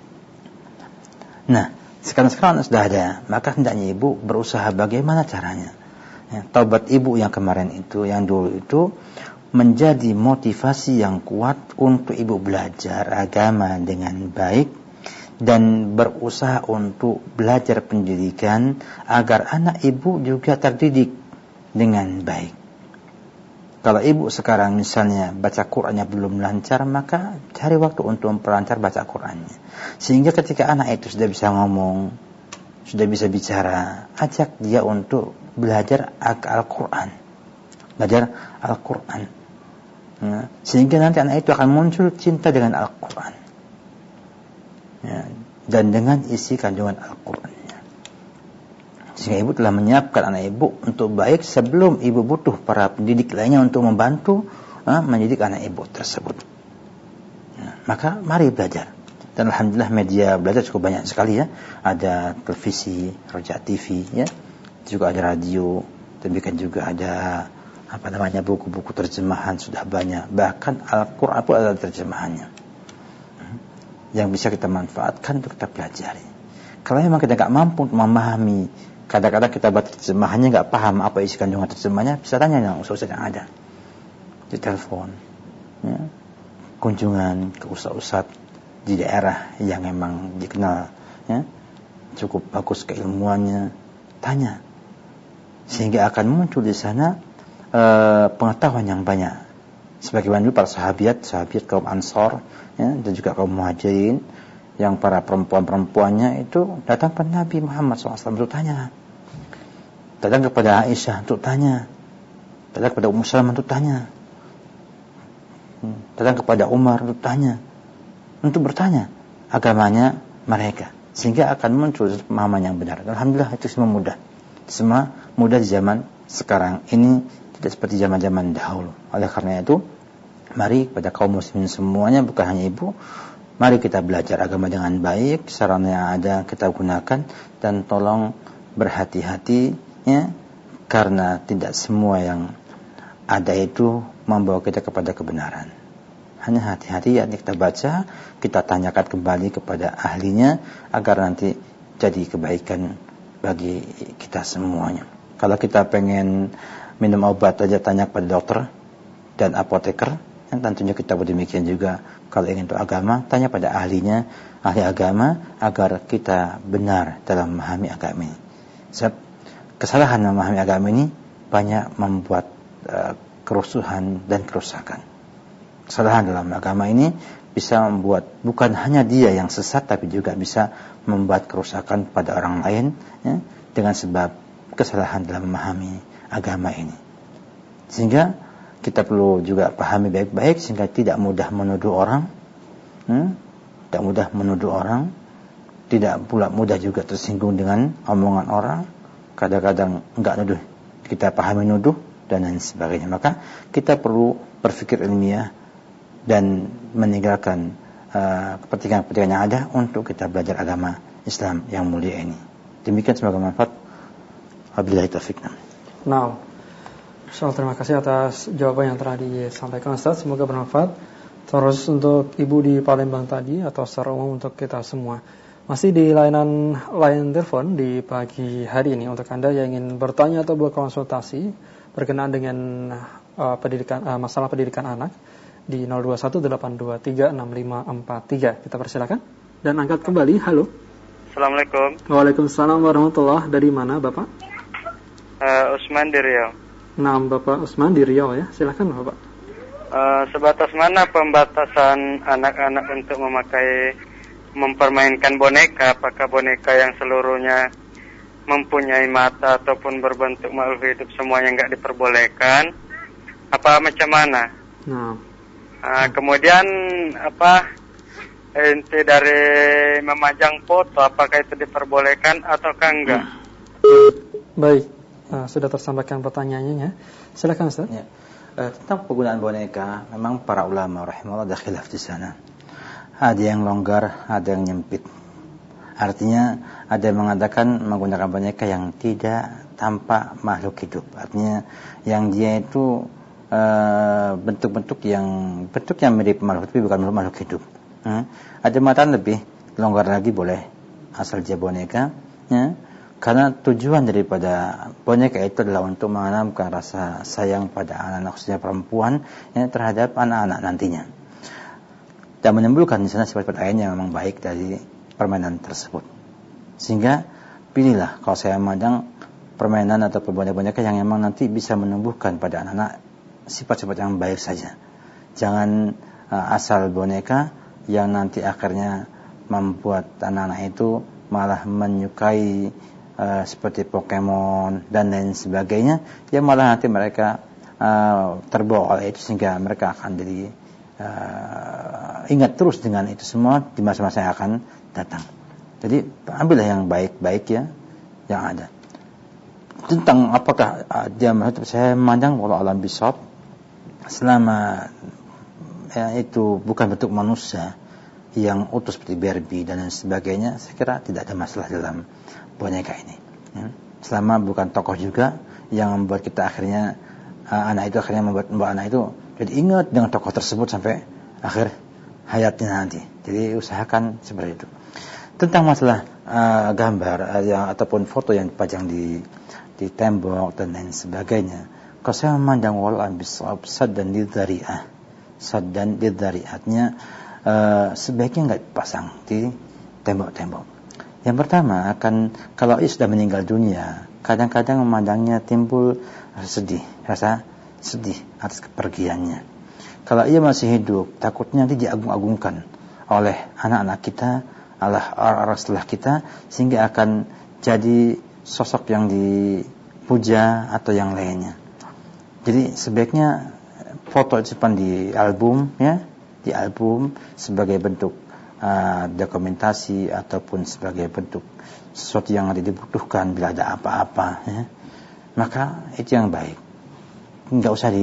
Nah, sekarang-sekarang sudah ada, maka hendaknya ibu berusaha bagaimana caranya. Ya, taubat ibu yang kemarin itu, yang dulu itu, menjadi motivasi yang kuat untuk ibu belajar agama dengan baik dan berusaha untuk belajar pendidikan agar anak ibu juga terdidik dengan baik. Kalau ibu sekarang misalnya baca Qur'annya belum lancar, maka cari waktu untuk memperlancar baca Qur'annya. Sehingga ketika anak itu sudah bisa ngomong, sudah bisa bicara, ajak dia untuk belajar Al-Qur'an. Belajar Al-Qur'an. Nah, sehingga nanti anak itu akan muncul cinta dengan Al-Qur'an. Ya, dan dengan isi kandungan Al-Qur'annya. Sehingga ibu telah menyiapkan anak ibu untuk baik sebelum ibu butuh para pendidik lainnya untuk membantu uh, mendidik anak ibu tersebut. Nah, maka mari belajar. Dan alhamdulillah media belajar cukup banyak sekali ya. Ada televisi, Roja T V ya. Juga ada radio, demikian juga ada apa namanya buku-buku terjemahan sudah banyak. Bahkan Al-Qur'an pun ada terjemahannya. Yang bisa kita manfaatkan untuk kita pelajari. Kalau memang kita enggak mampu untuk memahami, kadang-kadang kita baca terjemahannya enggak paham apa isi kandungan terjemahannya, bisa tanya yang ustaz yang ada. Di telepon. Ya. Kunjungan ke ustaz-ustaz di daerah yang memang dikenal ya, cukup bagus keilmuannya, tanya sehingga akan muncul di sana e, pengetahuan yang banyak. Sebagaimana dulu para sahabat, sahabat kaum Ansor ya, dan juga kaum Muhajirin yang para perempuan-perempuannya itu datang ke Nabi Muhammad shallallahu alaihi wasallam untuk tanya, datang kepada Aisyah untuk tanya, datang kepada Ummu Salamah untuk tanya, datang kepada Umar untuk tanya, untuk bertanya agamanya mereka, sehingga akan muncul pemahaman yang benar. Alhamdulillah itu semua mudah, semua mudah di zaman sekarang ini, tidak seperti zaman-zaman dahulu. Oleh karena itu, mari kepada kaum muslimin semuanya, bukan hanya ibu, mari kita belajar agama dengan baik, sarana yang ada kita gunakan, dan tolong berhati-hati ya, karena tidak semua yang ada itu membawa kita kepada kebenaran. Hanya hati-hati yang kita baca, kita tanyakan kembali kepada ahlinya agar nanti jadi kebaikan bagi kita semuanya. Kalau kita pengen minum obat aja tanya kepada dokter dan apoteker, yang tentunya kita demikian juga kalau ingin tahu agama, tanya pada ahlinya, ahli agama, agar kita benar dalam memahami agama ini. Sebab kesalahan memahami agama ini banyak membuat uh, kerusuhan dan kerusakan. Kesalahan dalam agama ini bisa membuat bukan hanya dia yang sesat, tapi juga bisa membuat kerusakan pada orang lain ya, dengan sebab kesalahan dalam memahami agama ini. Sehingga kita perlu juga pahami baik-baik sehingga tidak mudah menuduh orang, hmm? tidak mudah menuduh orang, tidak pula mudah juga tersinggung dengan omongan orang. Kadang-kadang enggak nuduh, kita pahami nuduh dan lain sebagainya. Maka kita perlu berpikir ilmiah dan meninggalkan uh, kepentingan-kepentingan yang ada untuk kita belajar agama Islam yang mulia ini. Demikian, semoga manfaat. Wabillahi taufiq. Nah, Ustaz, terima kasih atas jawaban yang telah disampaikan Ustaz. Semoga bermanfaat. Terus untuk Ibu di Palembang tadi atau secara umum untuk kita semua. Masih di layanan layanan telepon di pagi hari ini untuk Anda yang ingin bertanya atau berkonsultasi berkenaan dengan uh, pendidikan uh, masalah pendidikan anak di nol dua satu delapan dua tiga enam lima empat tiga. Kita persilakan dan angkat kembali. Halo. Assalamualaikum. Waalaikumsalam warahmatullahi. Dari mana Bapak? Uh, Usman di Riau. Nah, Bapak Usman di Riau ya. Silakan Bapak. Uh, sebatas mana pembatasan anak-anak untuk memakai mempermainkan boneka? Apakah boneka yang seluruhnya mempunyai mata ataupun berbentuk makhluk hidup semuanya enggak diperbolehkan? Apa macam mana? Nah. Uh, kemudian apa inti dari memajang foto, apakah itu diperbolehkan ataukah enggak? Baik, uh, sudah tersampaikan pertanyaannya ya. Silakan Ustaz. Ya. Uh, tentang penggunaan boneka, memang para ulama rahimahullah ada khilaf di sana. Ada yang longgar, ada yang nyempit. Artinya ada yang mengatakan menggunakan boneka yang tidak tampak makhluk hidup. Artinya yang dia itu Uh, bentuk-bentuk yang bentuknya mirip makhluk tapi bukan makhluk hidup. Hmm? Ada matan lebih longgar lagi boleh, asal dia boneka. Ya? Karena tujuan daripada boneka itu adalah untuk menanamkan rasa sayang pada anak-anak khususnya perempuan ya, terhadap anak-anak nantinya. Dan menimbulkan di sana sifat lain yang memang baik dari permainan tersebut. Sehingga pilihlah kalau saya memandang permainan atau boneka-boneka yang memang nanti bisa menumbuhkan pada anak-anak sifat-sifat yang baik saja. Jangan uh, asal boneka yang nanti akhirnya membuat anak-anak itu malah menyukai uh, seperti Pokemon dan lain sebagainya, ya malah nanti mereka uh, terbawa oleh itu sehingga mereka akan jadi uh, ingat terus dengan itu semua di masa-masa yang akan datang. Jadi ambillah yang baik-baik ya, yang ada. Tentang apakah uh, dia menurut saya memandang walau alam bisawab, selama ya, itu bukan bentuk manusia yang utuh seperti Barbie dan lain sebagainya, saya kira tidak ada masalah dalam boneka ini. Ya. Selama bukan tokoh juga yang membuat kita akhirnya uh, anak itu akhirnya membuat, membuat anak itu jadi ingat dengan tokoh tersebut sampai akhir hayatnya nanti. Jadi usahakan seperti itu. Tentang masalah uh, gambar uh, yang ataupun foto yang dipajang di di tembok dan lain sebagainya, kalau saya memandang walau bisawab saddan lidzari'ah, saddan lidzari'atnya uh, sebaiknya nggak dipasang di tembok-tembok. Yang pertama akan kalau ia sudah meninggal dunia, kadang-kadang memandangnya timbul rasa sedih, rasa sedih atas kepergiannya. Kalau ia masih hidup, takutnya nanti diagung-agungkan oleh anak-anak kita, oleh orang-orang setelah kita, sehingga akan jadi sosok yang dipuja atau yang lainnya. Jadi sebaiknya foto disimpan di album, ya, di album sebagai bentuk uh, dokumentasi ataupun sebagai bentuk sesuatu yang ada dibutuhkan bila ada apa-apa, ya. Maka itu yang baik. Enggak usah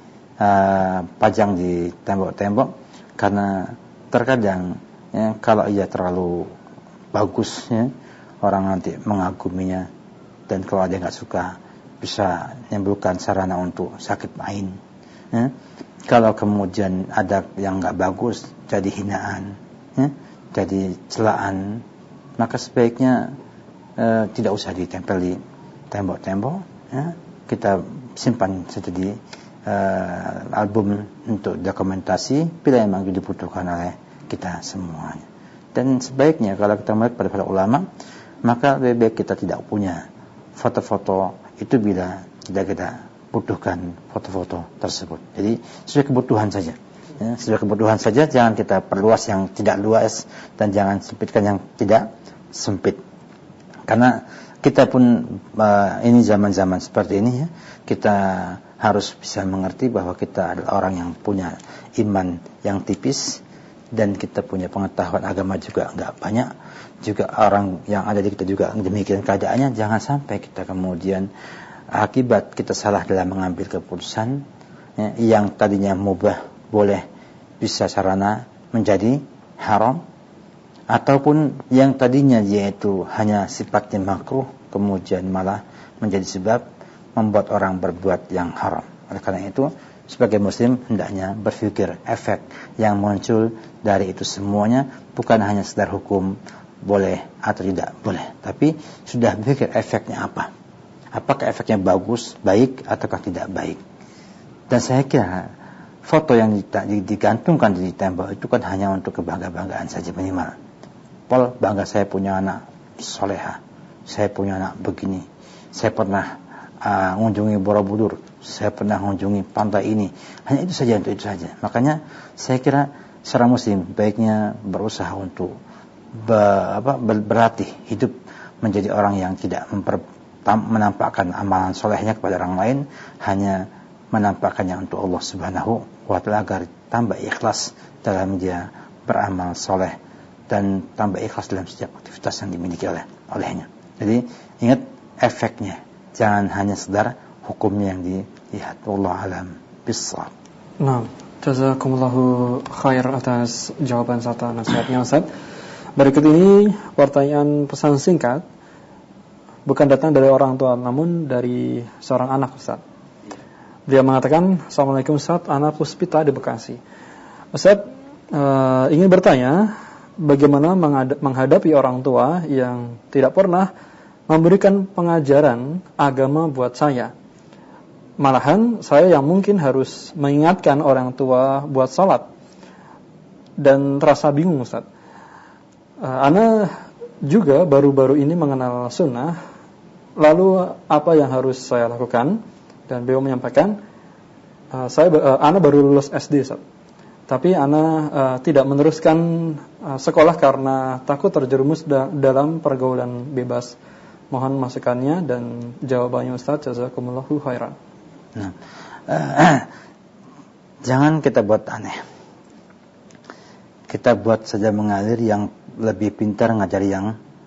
dipajang uh, di tembok-tembok, karena terkadang ya, kalau ia terlalu bagus, ya, orang nanti mengaguminya, dan kalau ada yang nggak suka bisa menimbulkan sarana untuk sakit ain. Ya. Kalau kemudian ada yang nggak bagus jadi hinaan, ya, jadi celaan, maka sebaiknya eh, tidak usah ditempel di tembok-tembok. Ya. Kita simpan saja di eh, album untuk dokumentasi bila memang dibutuhkan oleh kita semuanya. Dan sebaiknya kalau kita melihat pada para ulama, maka lebih baik kita tidak punya foto-foto itu bila tidak kita butuhkan foto-foto tersebut. Jadi sesuai kebutuhan saja, ya, sesuai kebutuhan saja. Jangan kita perluas yang tidak luas dan jangan sempitkan yang tidak sempit. Karena kita pun uh, ini zaman-zaman seperti ini, ya, kita harus bisa mengerti bahwa kita adalah orang yang punya iman yang tipis, dan kita punya pengetahuan agama juga enggak banyak, juga orang yang ada di kita juga demikian keadaannya. Jangan sampai kita kemudian akibat kita salah dalam mengambil keputusan, ya, yang tadinya mubah boleh bisa sarana menjadi haram, ataupun yang tadinya yaitu hanya sifatnya makruh kemudian malah menjadi sebab membuat orang berbuat yang haram. Oleh karena itu, sebagai muslim hendaknya berpikir efek yang muncul dari itu semuanya, bukan hanya sekedar hukum boleh atau tidak boleh, tapi sudah berpikir efeknya apa. Apakah efeknya bagus, baik, ataukah tidak baik. Dan saya kira foto yang digantungkan di tembok itu kan hanya untuk kebangga-banggaan saja minimal. Pol, bangga saya punya anak soleha, saya punya anak begini, saya pernah uh, mengunjungi Borobudur, saya pernah mengunjungi pantai ini. Hanya itu saja, untuk itu saja. Makanya saya kira seorang muslim baiknya berusaha untuk ber, apa, ber, berlatih hidup menjadi orang yang tidak memper, menampakkan amalan solehnya kepada orang lain, hanya menampakkannya untuk Allah Subhanahu wa Ta'ala agar tambah ikhlas dalam dia beramal soleh dan tambah ikhlas dalam setiap aktivitas yang dimiliki oleh olehnya. Jadi ingat efeknya, jangan hanya sekedar hukumnya yang dilihat. Wallahu alam bissawab. Nah, jazakumullahu khair atas jawaban serta nasihatnya, Ustaz. Berikut ini pertanyaan pesan singkat, bukan datang dari orang tua, namun dari seorang anak, Ustaz. Dia mengatakan, Assalamualaikum Ustaz, anak Puspita di Bekasi. Ustaz, uh, ingin bertanya, bagaimana menghadapi orang tua yang tidak pernah memberikan pengajaran agama buat saya. Malahan saya yang mungkin harus mengingatkan orang tua buat salat. Dan terasa bingung, Ustaz. Uh, ana juga baru-baru ini mengenal sunnah. Lalu apa yang harus saya lakukan? Dan beliau menyampaikan, uh, saya uh, ana baru lulus S D, Ustaz. Tapi ana uh, tidak meneruskan uh, sekolah karena takut terjerumus da- dalam pergaulan bebas. Mohon masukannya dan jawabannya, Ustaz. Jazakumullahu khairan. Nah, uh, jangan kita buat aneh. Kita buat saja mengalir yang lebih pintar ngajari yang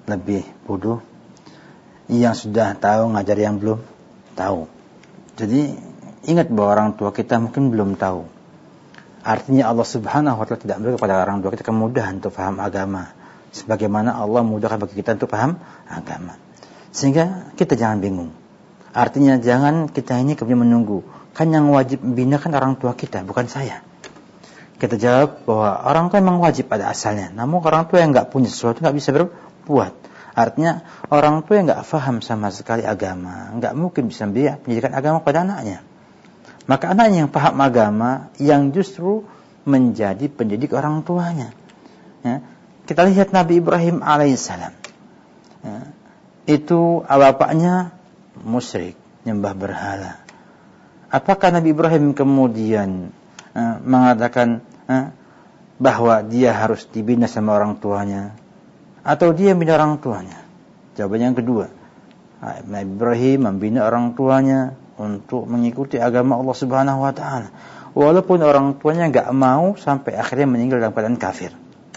lebih bodoh, yang sudah tahu ngajari yang belum tahu. Jadi ingat bahwa orang tua kita mungkin belum tahu. Artinya Allah Subhanahu wa taala tidak memberi kepada orang tua kita kemudahan untuk paham agama, sebagaimana Allah mudahkan bagi kita untuk paham agama. Sehingga kita jangan bingung. Artinya jangan kita ini kemudian menunggu. Kan yang wajib membina kan orang tua kita, bukan saya. Kita jawab bahwa orang tua memang wajib pada asalnya. Namun orang tua yang nggak punya sesuatu nggak bisa berbuat. Artinya orang tua yang nggak faham sama sekali agama, nggak mungkin bisa memberi pendidikan agama pada anaknya. Maka anaknya yang paham agama, yang justru menjadi pendidik orang tuanya. Ya. Kita lihat Nabi Ibrahim alaihissalam. Ya. Itu bapaknya musyrik, nyembah berhala. Apakah Nabi Ibrahim kemudian uh, mengatakan uh, bahwa dia harus dibina sama orang tuanya, atau dia membina orang tuanya? Jawabannya yang kedua. Nabi Ibrahim membina orang tuanya untuk mengikuti agama Allah Subhanahu wa taala, walaupun orang tuanya enggak mau sampai akhirnya meninggal dalam keadaan kafir.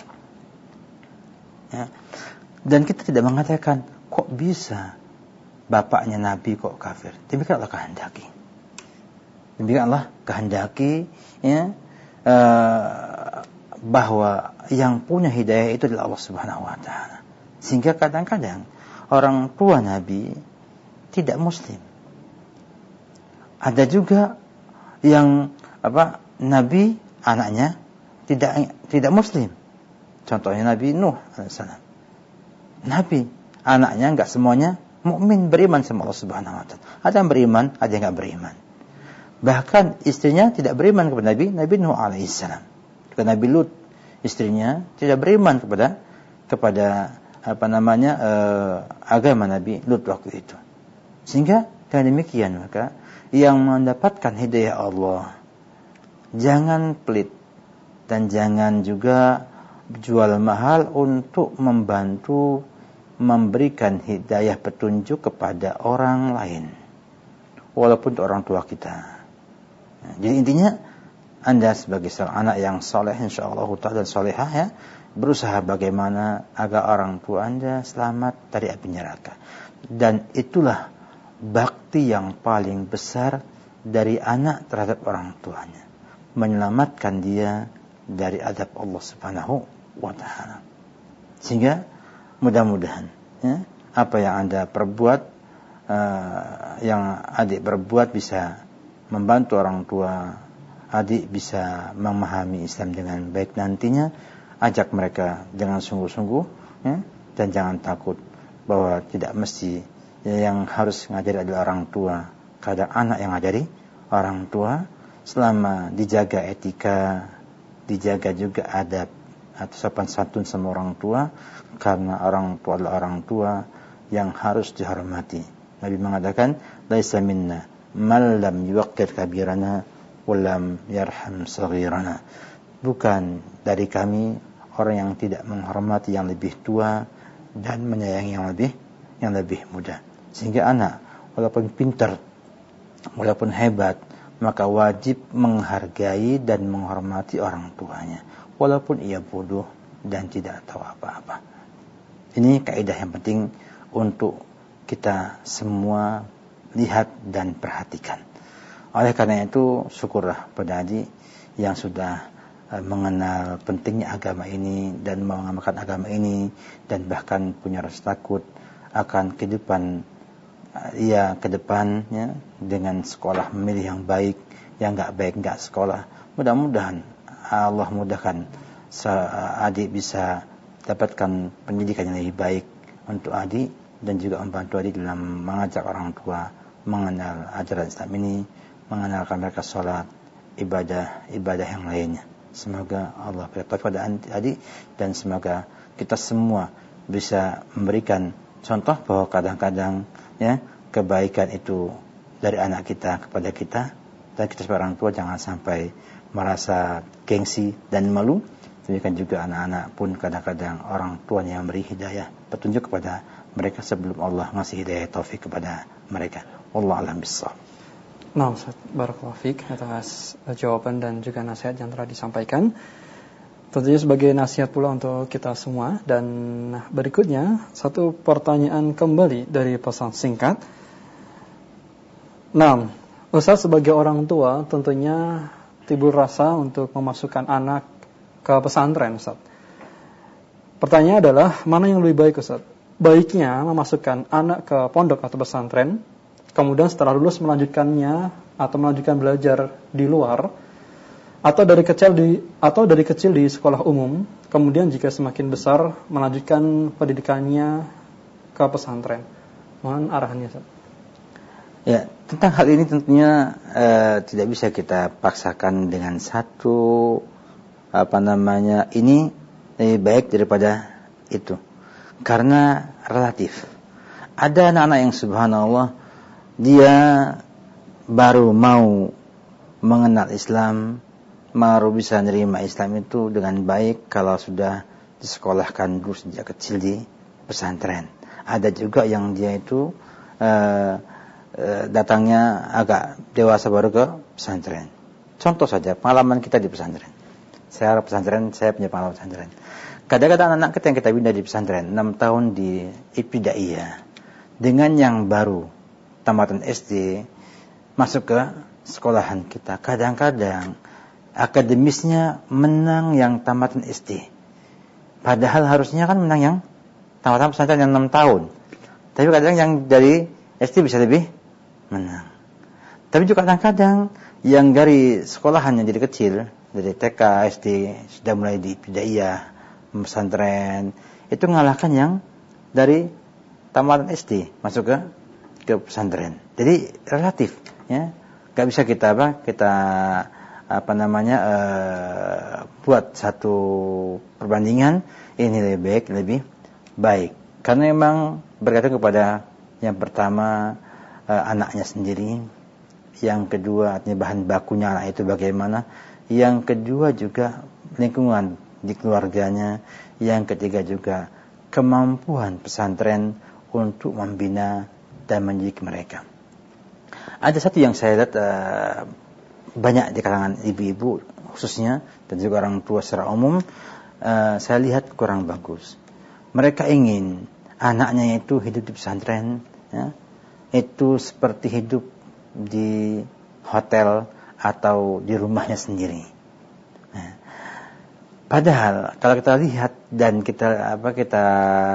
Ya. Dan kita tidak mengatakan kok bisa bapaknya Nabi kok kafir. Demikian Allah kehendaki. Demikian Allah kehendaki, ya, uh, bahwa yang punya hidayah itu adalah Allah Subhanahu wa taala. Sehingga kadang-kadang orang tua Nabi tidak muslim. Ada juga yang apa Nabi anaknya tidak tidak muslim. Contohnya Nabi Nuh alaihissalam. Nabi anaknya enggak semuanya mukmin beriman sama Allah Subhanahu wa taala. Ada yang beriman, ada yang enggak beriman. Bahkan istrinya tidak beriman kepada Nabi Nabi Nuh alaihissalam. Juga Nabi Lut istrinya tidak beriman kepada kepada apa namanya uh, agama Nabi Lut waktu itu. Sehingga dengan demikian maka yang mendapatkan hidayah Allah jangan pelit dan jangan juga jual mahal untuk membantu memberikan hidayah petunjuk kepada orang lain, walaupun orang tua kita. Nah, jadi intinya Anda sebagai seorang anak yang soleh insyaallah ta'ala dan solehah, ya, berusaha bagaimana agar orang tua Anda selamat dari api neraka. Dan itulah bakti yang paling besar dari anak terhadap orang tuanya, menyelamatkan dia dari azab Allah Subhanahu wa taala. Sehingga mudah-mudahan, ya, apa yang Anda perbuat, uh, yang adik perbuat bisa membantu orang tua, adik bisa memahami Islam dengan baik nantinya. Ajak mereka dengan sungguh-sungguh, ya, dan jangan takut bahwa tidak mesti ya, yang harus ngajari adalah orang tua. Kadang anak yang ngajari orang tua, selama dijaga etika, dijaga juga adab atau sopan santun sama orang tua, karena orang tua adalah orang tua yang harus dihormati. Nabi mengatakan, laisa minna man lam yuwaqqir kabirana wa lam yarham saghirana. Bukan dari kami orang yang tidak menghormati yang lebih tua dan menyayangi yang lebih yang lebih muda. Sehingga anak walaupun pintar, walaupun hebat, maka wajib menghargai dan menghormati orang tuanya, walaupun ia bodoh dan tidak tahu apa-apa. Ini kaidah yang penting untuk kita semua lihat dan perhatikan. Oleh karena itu, syukurlah pada adik yang sudah uh, mengenal pentingnya agama ini dan mengamalkan agama ini, dan bahkan punya rasa takut akan kehidupan uh, ia ke depannya dengan sekolah memilih yang baik, yang enggak baik enggak sekolah. Mudah-mudahan Allah mudahkan adik bisa dapatkan pendidikan yang lebih baik untuk adik, dan juga membantu adik dalam mengajak orang tua mengenal ajaran Islam ini, mengenalkan mereka sholat, ibadah, ibadah yang lainnya. Semoga Allah beri taufik pada adik, dan semoga kita semua bisa memberikan contoh bahwa kadang-kadang, ya, kebaikan itu dari anak kita kepada kita, dan kita sebagai orang tua jangan sampai merasa gengsi dan malu. Demikian juga anak-anak pun kadang-kadang orang tuanya yang beri hidayah petunjuk kepada mereka sebelum Allah ngasih hidayah taufik kepada mereka. Wallahu a'lam bishawab. Nah, Ustaz, barakallahu fiik atas jawaban dan juga nasihat yang telah disampaikan. Tentunya sebagai nasihat pula untuk kita semua. Dan berikutnya satu pertanyaan kembali dari pesan singkat. Nah, Ustaz sebagai orang tua tentunya timbul rasa untuk memasukkan anak ke pesantren, Ustaz. Pertanyaannya adalah mana yang lebih baik, Ustaz? Baiknya memasukkan anak ke pondok atau pesantren, kemudian setelah lulus melanjutkannya atau melanjutkan belajar di luar, atau dari kecil di atau dari kecil di sekolah umum, kemudian jika semakin besar melanjutkan pendidikannya ke pesantren. Mohon arahannya, Ustaz. Ya, tentang hal ini tentunya uh, tidak bisa kita paksakan dengan satu apa namanya ini lebih baik daripada itu, karena relatif. Ada anak-anak yang subhanallah dia baru mau mengenal Islam, baru bisa menerima Islam itu dengan baik kalau sudah disekolahkan dulu sejak kecil di pesantren. Ada juga yang dia itu uh, uh, datangnya agak dewasa baru ke pesantren. Contoh saja pengalaman kita di pesantren. Saya pesantren, saya punya pengalaman pesantren. Kadang-kadang anak kita yang kita pindah di pesantren enam tahun di ibtidaiyah dengan yang baru tamatan S D masuk ke sekolahan kita, kadang-kadang akademisnya menang yang tamatan S D. Padahal harusnya kan menang yang tamatan pesantren yang enam tahun. Tapi kadang yang dari S D bisa lebih menang. Tapi juga kadang-kadang yang dari sekolahan yang jadi kecil, dari T K, S D, sudah mulai di ibtidaiyah, pesantren, itu mengalahkan yang dari tamatan S D masuk ke ke pesantren. Jadi relatif, ya. Gak bisa kita apa? Kita apa namanya uh, buat satu perbandingan ini lebih baik, lebih baik. Karena memang bergantung kepada yang pertama uh, anaknya sendiri, yang kedua artinya bahan bakunya anak itu bagaimana, yang kedua juga lingkungan di keluarganya, yang ketiga juga kemampuan pesantren untuk membina dan mendidik mereka. Ada satu yang saya lihat uh, banyak di kalangan ibu-ibu khususnya dan juga orang tua secara umum, uh, saya lihat kurang bagus. Mereka ingin anaknya itu hidup di pesantren, ya, itu seperti hidup di hotel atau di rumahnya sendiri. Nah, padahal kalau kita lihat dan kita apa kita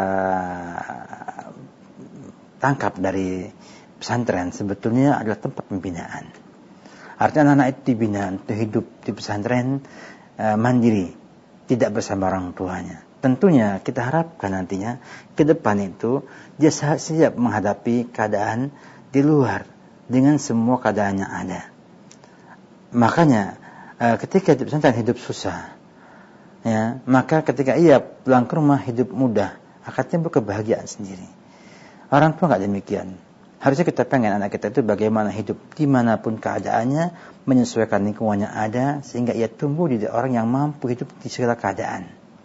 tangkap dari pesantren sebetulnya adalah tempat pembinaan. Artinya anak-anak itu dibina untuk hidup di pesantren uh, mandiri, tidak bersama orang tuanya. Tentunya kita harapkan nantinya ke depan itu dia siap menghadapi keadaan di luar dengan semua keadaan yang ada. Makanya uh, ketika di pesantren hidup susah, ya, maka ketika ia pulang ke rumah hidup mudah, akan timbul kebahagiaan sendiri. Orang tua nggak demikian. Harusnya kita pengen anak kita itu bagaimana hidup dimanapun keadaannya, menyesuaikan lingkungan yang ada, sehingga ia tumbuh di orang yang mampu hidup di segala keadaan.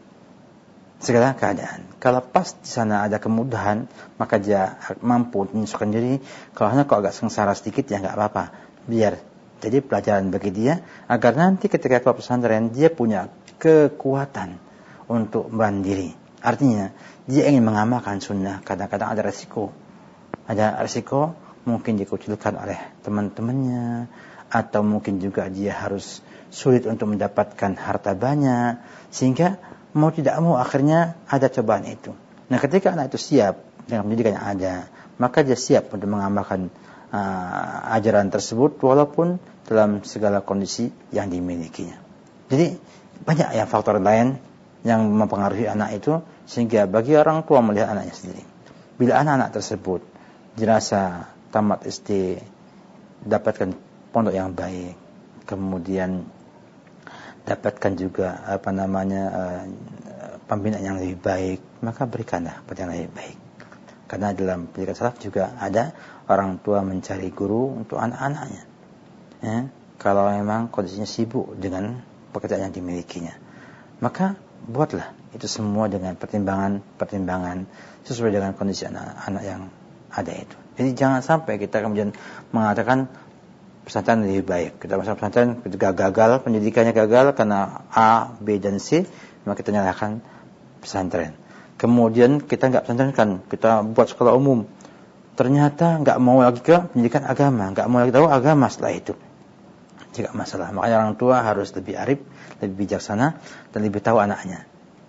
Segala keadaan. Kalau pas di sana ada kemudahan, maka dia mampu menyesuaikan diri. Kalau hanya kok agak sengsara sedikit, ya nggak apa-apa. Biar jadi pelajaran bagi dia, agar nanti ketika keluar pesantren, dia punya kekuatan untuk mandiri. Artinya, dia ingin mengamalkan sunnah, kadang-kadang ada resiko. Ada risiko mungkin dikucilkan oleh teman-temannya, atau mungkin juga dia harus sulit untuk mendapatkan harta banyak, sehingga mau tidak mau akhirnya ada cobaan itu. Nah, ketika anak itu siap dengan pendidikan yang ada, maka dia siap untuk mengamalkan uh, ajaran tersebut walaupun dalam segala kondisi yang dimilikinya. Jadi banyak yang faktor lain yang mempengaruhi anak itu, sehingga bagi orang tua melihat anaknya sendiri. Bila anak-anak tersebut dirasa tamat S D, dapatkan pondok yang baik, kemudian dapatkan juga apa namanya uh, pembinaan yang lebih baik, maka berikanlah pada yang lebih baik. Karena dalam pendidikan salaf juga ada orang tua mencari guru untuk anak-anaknya, ya, kalau memang kondisinya sibuk dengan pekerjaan yang dimilikinya, maka buatlah itu semua dengan pertimbangan-pertimbangan sesuai dengan kondisi anak-anak yang ada itu. Jadi jangan sampai kita kemudian mengatakan pesantren lebih baik. Kita masuk pesantren ketika gagal, pendidikannya gagal karena A, B, dan C, maka kita nyalakan pesantren. Kemudian kita nggak pesantrenkan, kita buat sekolah umum. Ternyata nggak mau lagi ke pendidikan agama, nggak mau lagi tahu agama setelah itu. Juga masalah. Makanya orang tua harus lebih arif, lebih bijaksana, dan lebih tahu anaknya.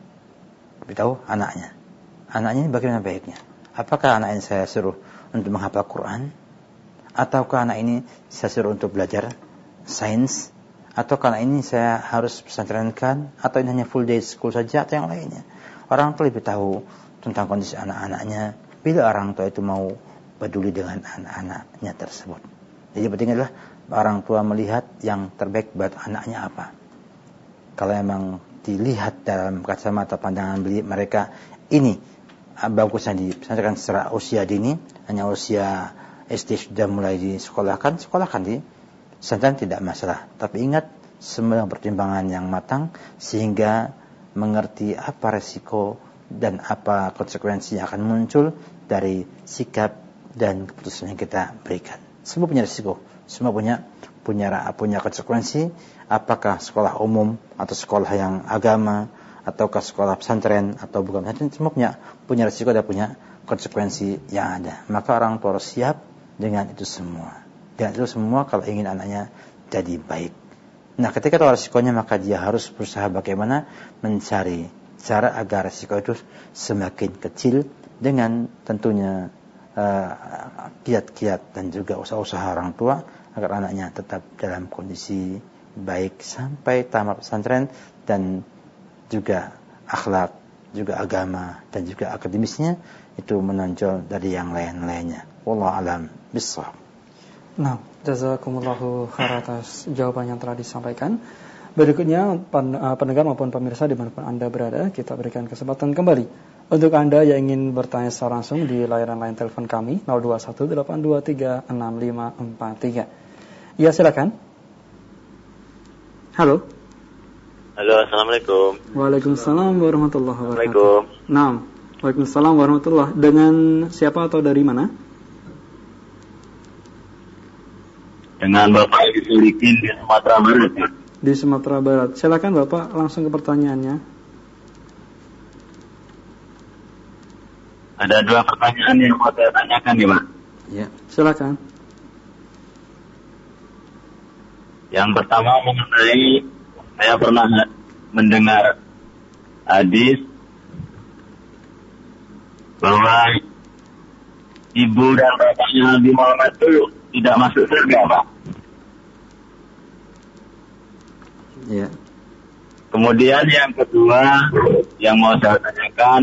Lebih tahu anaknya. Anaknya ini bagaimana baiknya? Apakah anak ini saya suruh untuk menghafal Quran? Ataukah anak ini saya suruh untuk belajar sains? Ataukah anak ini saya harus pesantrenkan? Atau ini hanya full day school saja atau yang lainnya? Orang tua lebih tahu tentang kondisi anak-anaknya bila orang tua itu mau peduli dengan anak-anaknya tersebut. Jadi penting adalah orang tua melihat yang terbaik buat anaknya apa. Kalau memang dilihat dalam kacamata pandangan mereka, ini bagusnya dipesantrenkan secara usia dini, hanya usia S D sudah mulai disekolahkan, sekolahkan di pesantren tidak masalah. Tapi ingat, semua pertimbangan yang matang sehingga mengerti apa resiko dan apa konsekuensi yang akan muncul dari sikap dan keputusan yang kita berikan. Semua punya resiko, semua punya punya punya konsekuensi. Apakah sekolah umum atau sekolah yang agama ataukah sekolah pesantren atau bukan pesantren, semua punya punya resiko dan punya konsekuensi yang ada. Maka orang tua harus siap dengan itu semua. Dan itu semua kalau ingin anaknya jadi baik. Nah, ketika tahu resikonya, maka dia harus berusaha bagaimana mencari cara agar resiko itu semakin kecil dengan tentunya uh, kiat-kiat dan juga usaha-usaha orang tua agar anaknya tetap dalam kondisi baik sampai tamat pesantren dan juga akhlak, juga agama dan juga akademisnya itu menonjol dari yang lain-lainnya. Wallahu a'lam bishawab. Nah, jazakumullahu khair atas jawaban yang telah disampaikan. Berikutnya pendengar maupun pemirsa dimanapun Anda berada, kita berikan kesempatan kembali untuk Anda yang ingin bertanya secara langsung di layanan line telepon kami nol dua satu delapan dua tiga enam lima empat tiga. Ya, silakan. Halo. Halo, assalamualaikum. Waalaikumsalam warahmatullahi wabarakatuh. Assalamualaikum. Naam. Waalaikumsalam warahmatullahi. Dengan siapa atau dari mana? Dengan Bapak Edi Sulikin di Sumatera Barat. Di Sumatera Barat. Silakan Bapak langsung ke pertanyaannya. Ada dua pertanyaan yang mau saya tanyakan nih, Pak. Ya. Silakan. Yang pertama mengenai saya pernah mendengar hadis bahwa ibu dan bapaknya Nabi Muhammad itu tidak masuk surga, Pak. Ya. Kemudian yang kedua yang mau saya tanyakan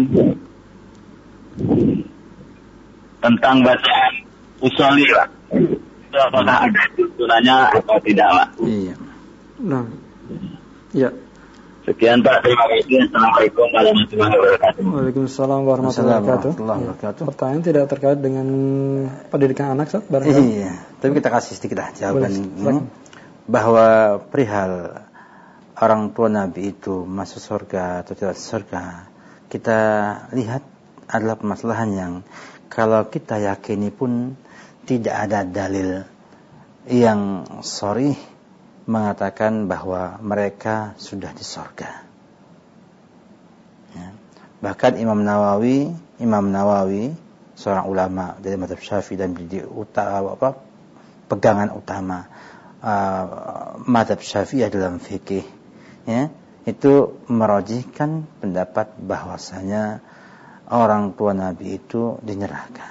tentang bacaan usholi, Pak. Itu apakah ada tuntunannya atau tidak, Pak? Iya. Nah. Ya. Sekian, Pak. Terima kasih. Assalamualaikum warahmatullahi wabarakatuh. Waalaikumsalam warahmatullahi wabarakatuh. wabarakatuh. Pertanyaan tidak terkait dengan pendidikan anak, Ustaz? Iya. Tapi kita kasih sedikit lah jawaban ini, bahwa perihal orang tua Nabi itu masuk surga atau tidak surga, kita lihat adalah permasalahan yang kalau kita yakini pun tidak ada dalil yang sharih mengatakan bahwa mereka sudah di surga. Ya. Bahkan Imam Nawawi, Imam Nawawi seorang ulama dari mazhab Syafi'i dan menjadi utama apa pegangan utama uh, mazhab Syafi'i dalam fikih, ya, itu merajihkan pendapat bahwasanya orang tua Nabi itu di neraka.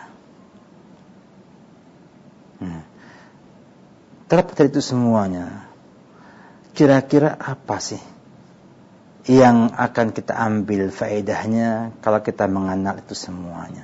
Hmm. Terlepas dari itu semuanya, kira-kira apa sih yang akan kita ambil faedahnya kalau kita mengenal itu semuanya?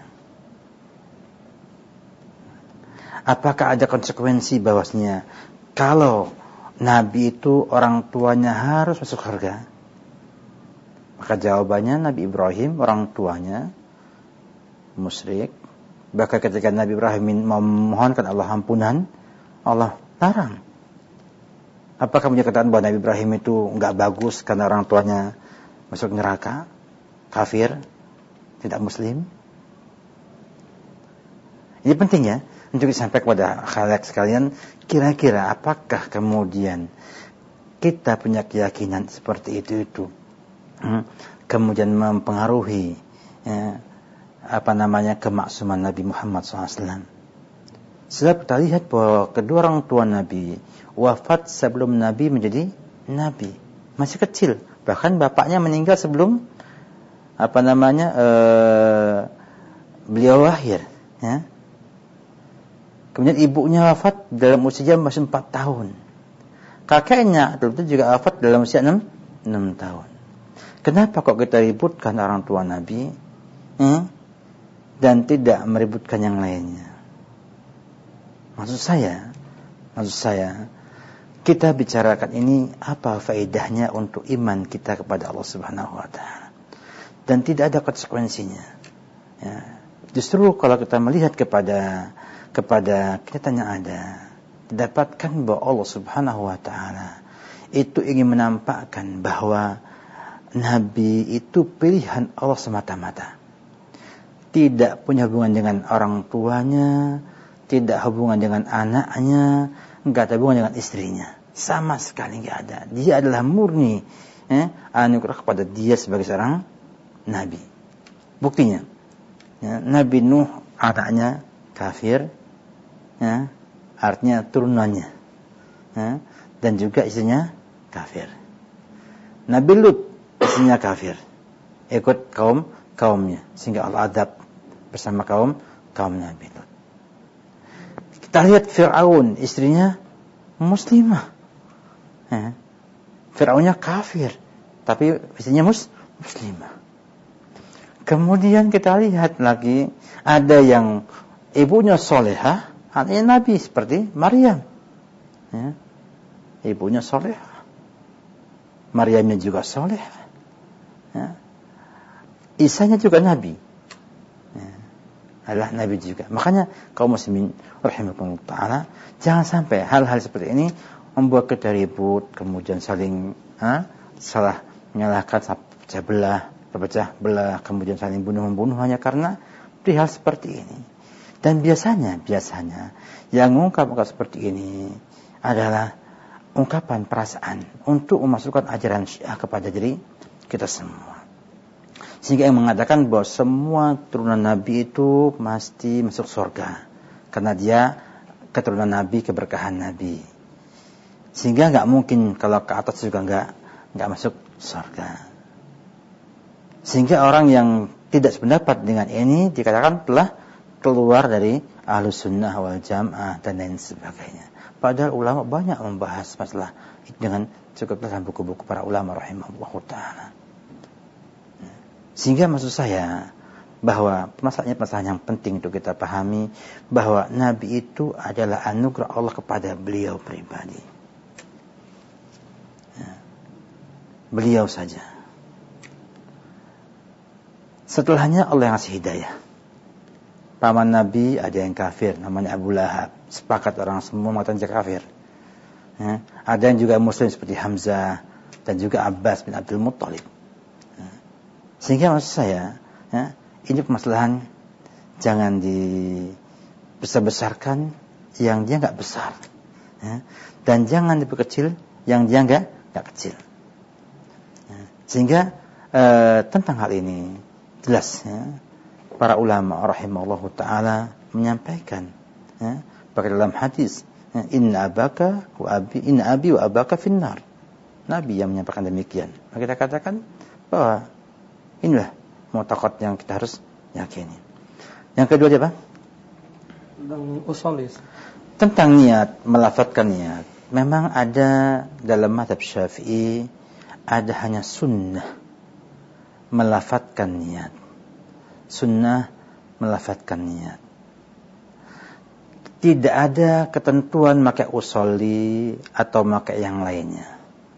Apakah ada konsekuensi bahwasanya kalau Nabi itu orang tuanya harus masuk surga? Maka jawabannya Nabi Ibrahim orang tuanya musyrik. Bahkan ketika Nabi Ibrahim memohonkan Allah ampunan, Allah larang. Apakah menyatakan bahwa Nabi Ibrahim itu enggak bagus karena orang tuanya masuk neraka, kafir, tidak muslim? Ini penting ya. untuk disampaikan kepada khalayak sekalian, kira-kira apakah kemudian kita punya keyakinan seperti itu itu hmm, kemudian mempengaruhi ya, apa namanya kemaksuman Nabi Muhammad shallallahu alaihi wasallam. Sebab kita lihat bahwa kedua orang tua Nabi wafat sebelum Nabi menjadi Nabi, masih kecil, bahkan bapaknya meninggal sebelum apa namanya ee, beliau lahir ya. Kemudian ibunya wafat dalam usia masih empat tahun. Kakeknya itu juga wafat dalam usia enam tahun. Kenapa kok kita ributkan orang tua Nabi eh? dan tidak meributkan yang lainnya? Maksud saya, maksud saya, kita bicarakan ini apa faedahnya untuk iman kita kepada Allah Subhanahu Wa Taala, dan tidak ada konsekuensinya. Ya. Justru kalau kita melihat kepada kepada kenyataan yang ada, dapatkan bahwa Allah Subhanahu Wa Taala itu ingin menampakkan bahwa Nabi itu pilihan Allah semata-mata, tidak punya hubungan dengan orang tuanya, tidak hubungan dengan anaknya, enggak ada hubungan dengan istrinya, sama sekali enggak ada. Dia adalah murni eh, anugerah kepada dia sebagai seorang Nabi. Buktinya, ya, Nabi Nuh anaknya kafir, ya, artinya turunannya, ya, dan juga istrinya kafir. Nabi Lut istrinya kafir, ikut kaum kaumnya, sehingga Allah adab bersama kaum kaum Nabi Lut. Kita lihat Fir'aun, istrinya muslimah, ya. Fir'aunnya kafir, tapi istrinya mus muslimah. Kemudian kita lihat lagi ada yang ibunya solehah, anaknya Nabi seperti Maryam, ya. Ibunya solehah, Maryamnya juga solehah, ya. Isanya juga Nabi, ya. Adalah Nabi juga. Makanya kaum muslimin rahimakumullah ta'ala, jangan sampai hal-hal seperti ini membuat kita ribut, kemudian saling ha, salah menyalahkan, pecah belah, terpecah belah, kemudian saling bunuh-membunuh hanya karena perihal seperti ini. Dan biasanya, biasanya yang mengungkap-ungkap seperti ini adalah ungkapan perasaan untuk memasukkan ajaran Syiah kepada diri kita semua. Sehingga yang mengatakan bahwa semua turunan Nabi itu mesti masuk surga karena dia keturunan Nabi, keberkahan Nabi. Sehingga nggak mungkin kalau ke atas juga nggak nggak masuk surga. Sehingga orang yang tidak sependapat dengan ini dikatakan telah keluar dari Ahlus Sunnah wal Jamaah dan lain sebagainya. Padahal ulama banyak membahas masalah dengan cukup dalam buku-buku para ulama rahimahullah ta'ala. Sehingga maksud saya bahwa masalahnya-masalah yang penting untuk kita pahami bahwa Nabi itu adalah anugerah Allah kepada beliau pribadi. Beliau saja. Setelahnya Allah yang ngasih hidayah. Paman Nabi ada yang kafir, namanya Abu Lahab. Sepakat orang semua mengatakan dia kafir. Ya. Ada yang juga muslim seperti Hamzah dan juga Abbas bin Abdul Muttalib. Ya. Sehingga maksud saya, ya, ini permasalahan jangan dibesar-besarkan yang dia nggak besar, ya. Dan jangan diperkecil yang dia nggak nggak kecil. Ya. Sehingga eh, tentang hal ini jelas, ya, para ulama rahimahullahu ta'ala menyampaikan, ya, pakai dalam hadis, ya, inna abaka wa abi inna abi wa abaka finnar. Nabi yang menyampaikan demikian. Maka kita katakan bahwa inilah mu'taqad yang kita harus yakini. Yang kedua apa? Tentang usulis. Tentang niat, melafadzkan niat. Memang ada dalam mazhab Syafi'i ada hanya sunnah melafadzkan niat. Sunnah melafadzkan niat. Tidak ada ketentuan pakai usolli atau pakai yang lainnya.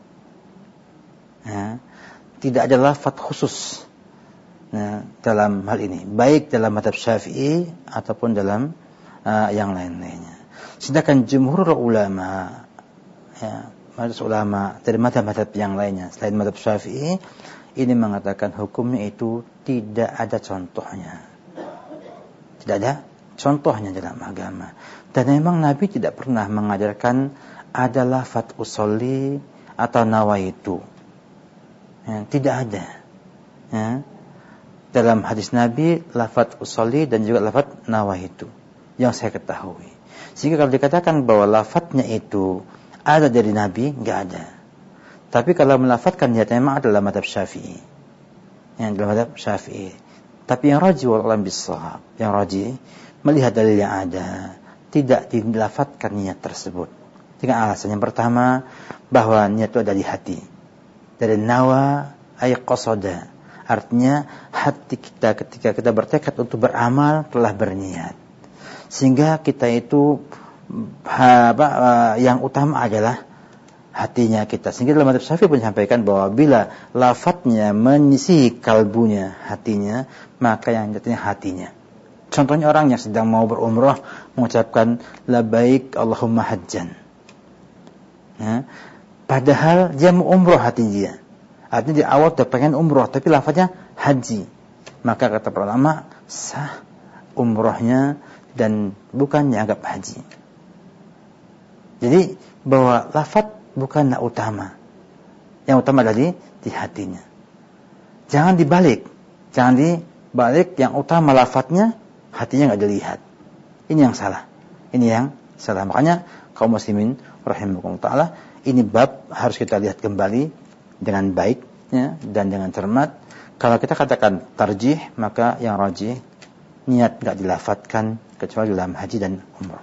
Ya. Tidak ada lafadz khusus, ya, dalam hal ini, baik dalam mazhab Syafi'i ataupun dalam uh, yang lain-lainnya. Sedangkan jumhur ulama, ya, mazhab ulama dari mazhab-mazhab yang lainnya selain mazhab Syafi'i ini mengatakan hukumnya itu tidak ada contohnya. Tidak ada contohnya dalam agama. Dan memang Nabi tidak pernah mengajarkan ada lafaz usolli atau nawaitu. Ya, tidak ada. Ya. Dalam hadis Nabi lafaz usolli dan juga lafaz nawaitu yang saya ketahui. Sehingga kalau dikatakan bahwa lafaznya itu ada dari Nabi, enggak ada. Tapi kalau melafazkan niatnya memang adalah mazhab Syafi'i. Yang dalam mazhab Syafi'i. Tapi yang rajih wallahu bissawab, yang rajih melihat dalil yang ada, tidak dilafadzkan niat tersebut. Dengan alasan yang pertama, bahwa niat itu ada di hati. Dari nawa ay qasada. Artinya hati kita ketika kita bertekad untuk beramal telah berniat. Sehingga kita itu apa, yang utama adalah hatinya kita. Sehingga dalam mazhab Syafi'i pun sampaikan bahwa bila lafadznya menyisi kalbunya, hatinya, maka yang jatuhnya hatinya. Contohnya orang yang sedang mau berumrah mengucapkan labbaik Allahumma hajjan. Ya. Padahal dia mau umrah hati dia. Artinya di awal dia pengen umrah tapi lafadznya haji. Maka kata para ulama sah umrahnya dan bukan dianggap haji. Jadi bahwa lafadz bukanlah utama. Yang utama adalah di hatinya. Jangan dibalik. Jangan dibalik, yang utama lafadznya, hatinya enggak dilihat. Ini yang salah. Ini yang salah. Makanya kaum muslimin rahimakumullah taala, ini bab harus kita lihat kembali dengan baik ya, dan dengan cermat. Kalau kita katakan tarjih, maka yang rajih niat enggak dilafadzkan kecuali dalam haji dan umrah.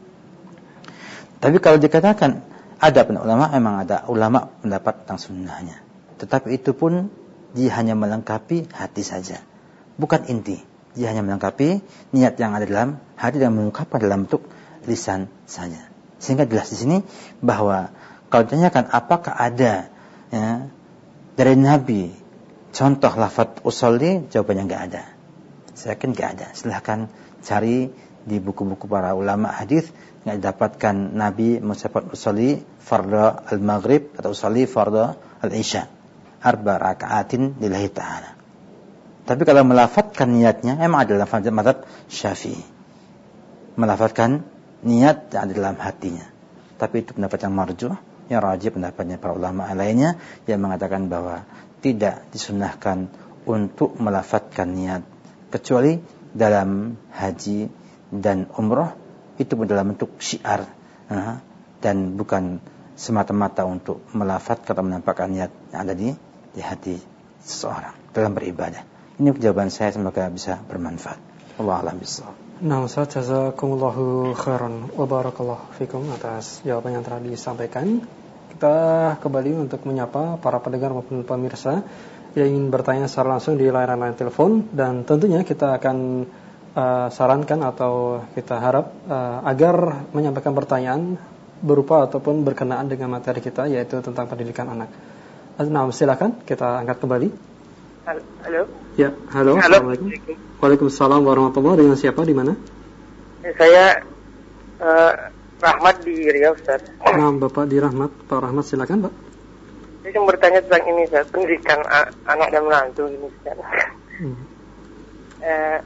Tapi kalau dikatakan ada ulama, memang ada ulama pendapat tentang sunnahnya. Tetapi itu pun dia hanya melengkapi hati saja, bukan inti. Dia hanya melengkapi niat yang ada dalam hati dan mengungkapkan dalam bentuk lisan saja. Sehingga jelas di sini bahwa kalau ditanyakan apakah ada ya, dari Nabi contoh lafaz usolli, jawabannya enggak ada. Saya yakin enggak ada. Silahkan cari di buku-buku para ulama hadis, enggak didapatkan Nabi mengucapkan usolli fardhu al-maghrib atau usolli fardhu al-isya arba raka'atin lillahi ta'ala. Tapi kalau melafadzkan niatnya, memang adalah mazhab Syafi'i. Melafadzkan niat yang ada dalam hatinya. Tapi itu pendapat yang marjuh, yang rajih pendapatnya para ulama lainnya yang mengatakan bahwa tidak disunnahkan untuk melafadzkan niat kecuali dalam haji dan umrah, itu pun dalam bentuk syiar dan bukan semata-mata untuk melafadzkan atau menampakkan niat yang ada di, di hati seseorang dalam beribadah. Ini jawaban saya, semoga bisa bermanfaat. Wallahu a'lam bishawab. Nah, Ustaz, jazakumullahu khairan wa barakallahu fikum atas jawaban yang telah disampaikan. Kita kembali untuk menyapa para pendengar maupun pemirsa yang ingin bertanya secara langsung di layanan telepon, dan tentunya kita akan uh, sarankan atau kita harap uh, agar menyampaikan pertanyaan berupa ataupun berkenaan dengan materi kita, yaitu tentang pendidikan anak. Nah, silakan kita angkat kembali. Halo. Ya, halo. Halo. Assalamualaikum. Waalaikumsalam warahmatullahi wabarakatuh. Dengan siapa, di mana? Saya uh, Rahmat di Riau, Ustaz. Nah, Bapak di Rahmat. Pak Rahmat, silakan, Pak. Saya cuma bertanya tentang ini, Ustaz, pendidikan a- anak dan menantu ini, Ustaz. Hmm. Uh,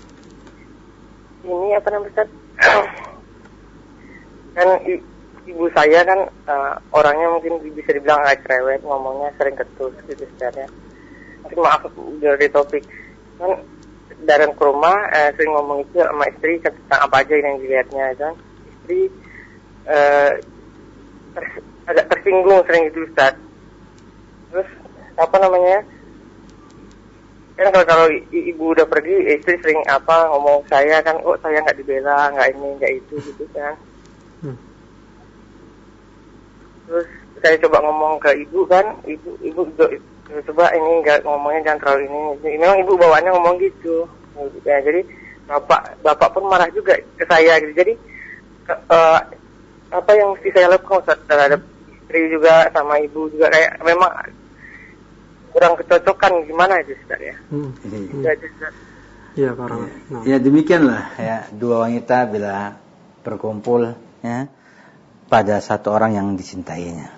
ini apa namanya, Ustaz? Kan i- ibu saya kan uh, orangnya mungkin bisa dibilang agak cerewet, ngomongnya sering ketus gitu, Ustaz ya. Mungkin maaf dari topik. Kan datang ke rumah eh, sering ngomong itu sama istri tentang apa aja yang dilihatnya kan. Istri eh, ter- agak tersinggung sering itu, Ustaz. Terus apa namanya? Kan kalau, kalau i- ibu udah pergi, istri sering apa ngomong saya kan, oh saya nggak dibela, nggak ini, nggak itu gitu kan. Hmm. Terus saya coba ngomong ke ibu kan, ibu ibu coba ini nggak ngomongnya jangan terlalu ini. Memang ibu bawaannya ngomong gitu. Ya, jadi bapak bapak pun marah juga ke saya gitu. Jadi ke, uh, apa yang mesti saya lakukan terhadap istri juga sama ibu juga, kayak memang kurang kecocokan gimana aja, Ustaz ya. Hmm. Hmm. Ya, Ustaz. Ya, para. Nah. Ya demikianlah ya, dua wanita bila berkumpul ya pada satu orang yang dicintainya.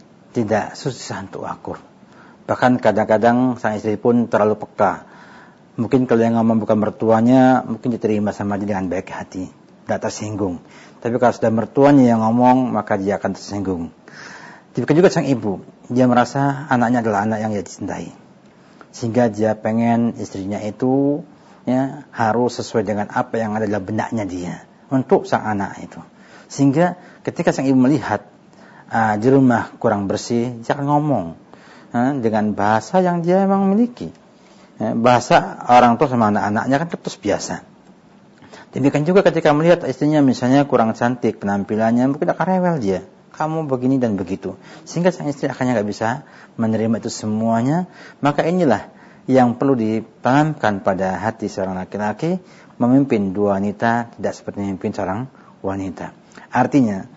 Tidak susah untuk akur. Bahkan kadang-kadang sang istri pun terlalu peka Mungkin kalau yang ngomong bukan mertuanya, mungkin diterima sama dia dengan baik hati, tidak tersinggung. Tapi kalau sudah mertuanya yang ngomong, maka dia akan tersinggung. Demikian juga sang ibu, dia merasa anaknya adalah anak yang dia cintai, sehingga dia pengen istrinya itu ya harus sesuai dengan apa yang ada dalam benaknya dia untuk sang anak itu. Sehingga ketika sang ibu melihat uh, di rumah kurang bersih, dia akan ngomong uh, dengan bahasa yang dia memang miliki. Ya, bahasa orang tua sama anak-anaknya kan terus biasa. Demikian juga ketika melihat istrinya misalnya kurang cantik penampilannya, mungkin akan rewel dia. Kamu begini dan begitu. Sehingga sang istri akhirnya nggak bisa menerima itu semuanya. Maka inilah yang perlu ditanamkan pada hati seorang laki-laki. Memimpin dua wanita tidak seperti memimpin seorang wanita. Artinya,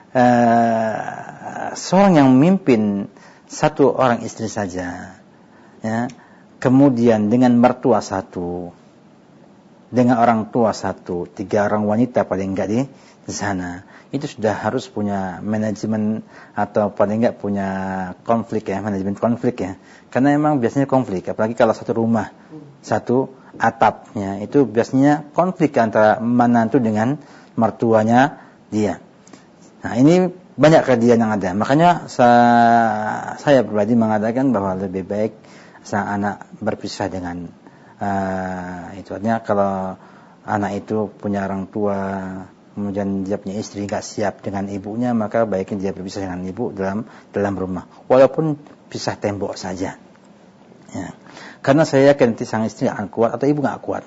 uh, seorang yang memimpin satu orang istri saja, ya, kemudian dengan mertua satu, dengan orang tua satu, tiga orang wanita paling enggak di sana, itu sudah harus punya manajemen atau paling enggak punya konflik ya, manajemen konflik ya. Karena memang biasanya konflik, apalagi kalau satu rumah, satu atapnya, itu biasanya konflik antara menantu dengan mertuanya dia. Nah ini banyak kejadian yang ada. Makanya saya, saya pribadi mengatakan bahwa lebih baik sang anak berpisah dengan uh, itu. Artinya kalau anak itu punya orang tua, kemudian dia punya istri nggak siap dengan ibunya, maka baiknya dia berpisah dengan ibu dalam dalam rumah, walaupun pisah tembok saja. Ya. Karena saya yakin nanti sang istri akan kuat atau ibu nggak kuat.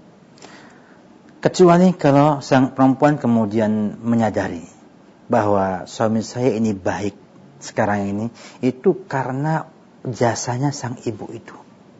Kecuali kalau sang perempuan kemudian menyadari bahwa suami saya ini baik sekarang ini, itu karena jasanya sang ibu itu.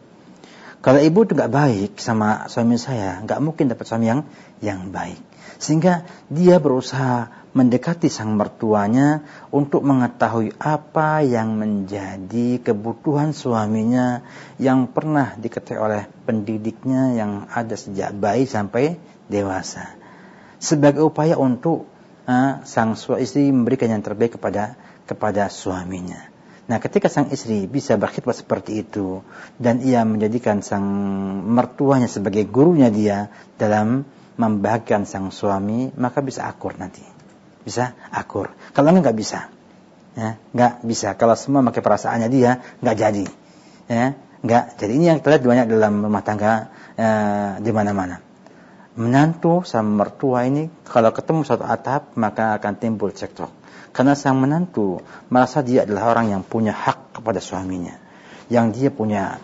Kalau ibu itu nggak baik sama suami saya, nggak mungkin dapat suami yang yang baik. Sehingga dia berusaha mendekati sang mertuanya untuk mengetahui apa yang menjadi kebutuhan suaminya yang pernah diketahui oleh pendidiknya yang ada sejak bayi sampai dewasa. Sebagai upaya untuk uh, sang suami istri memberikan yang terbaik kepada kepada suaminya. Nah, ketika sang istri bisa berkhidmat seperti itu dan ia menjadikan sang mertuanya sebagai gurunya dia dalam membahagiakan sang suami, maka bisa akur nanti. Bisa akur. Kalau enggak bisa. Ya, enggak bisa. Kalau semua pakai perasaannya dia, enggak jadi. Ya, enggak. Jadi ini yang terlihat banyak dalam rumah tangga eh, di mana-mana. Menantu sama mertua ini kalau ketemu satu atap, maka akan timbul cekcok. Karena sang menantu merasa dia adalah orang yang punya hak kepada suaminya, yang dia punya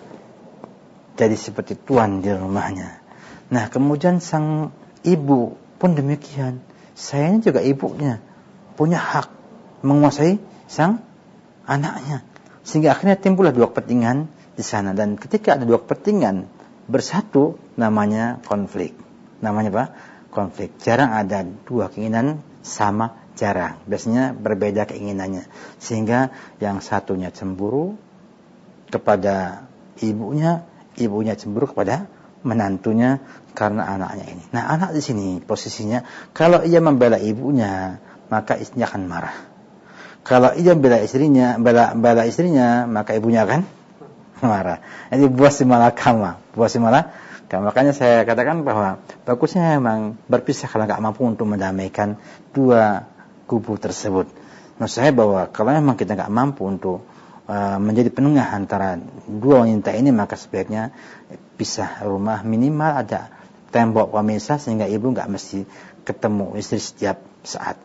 jadi seperti tuan di rumahnya. Nah, kemudian sang ibu pun demikian. Saya juga ibunya punya hak menguasai sang anaknya, sehingga akhirnya timbullah dua kepentingan di sana. Dan ketika ada dua kepentingan bersatu, namanya konflik. Namanya apa? Konflik. Jarang ada dua keinginan sama. Jarang, biasanya berbeda keinginannya, sehingga yang satunya cemburu kepada ibunya, ibunya cemburu kepada menantunya karena anaknya ini. Nah, anak di sini posisinya, kalau ia membela ibunya, maka istrinya akan marah. Kalau ia membela istrinya, bela, bela istrinya, maka ibunya akan marah. Jadi buah si malakama, buah si malakama. Makanya saya katakan bahwa bagusnya memang berpisah kalau nggak mampu untuk mendamaikan dua kubu tersebut. Menurut saya bahwa kalau memang kita nggak mampu untuk uh, menjadi penengah antara dua wanita ini, maka sebaiknya pisah rumah, minimal ada tembok pemisah sehingga ibu nggak mesti ketemu istri setiap saat.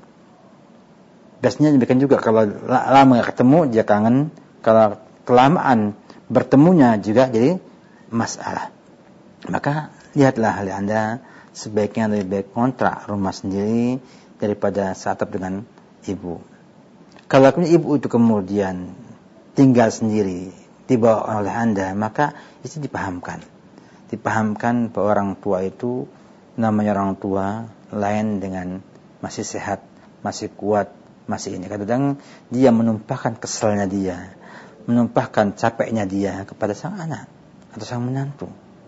Biasanya demikian juga, kalau lama nggak ketemu dia kangen, kalau kelamaan bertemunya juga jadi masalah. Maka lihatlah hal Anda, sebaiknya lebih baik kontrak rumah sendiri daripada seatap dengan ibu. Kalau ibu itu kemudian tinggal sendiri dibawa oleh Anda, maka itu dipahamkan. Dipahamkan bahwa orang tua itu namanya orang tua lain dengan masih sehat, masih kuat, masih ini. Kadang-kadang dia menumpahkan keselnya dia, menumpahkan capeknya dia kepada sang anak atau sang menantu.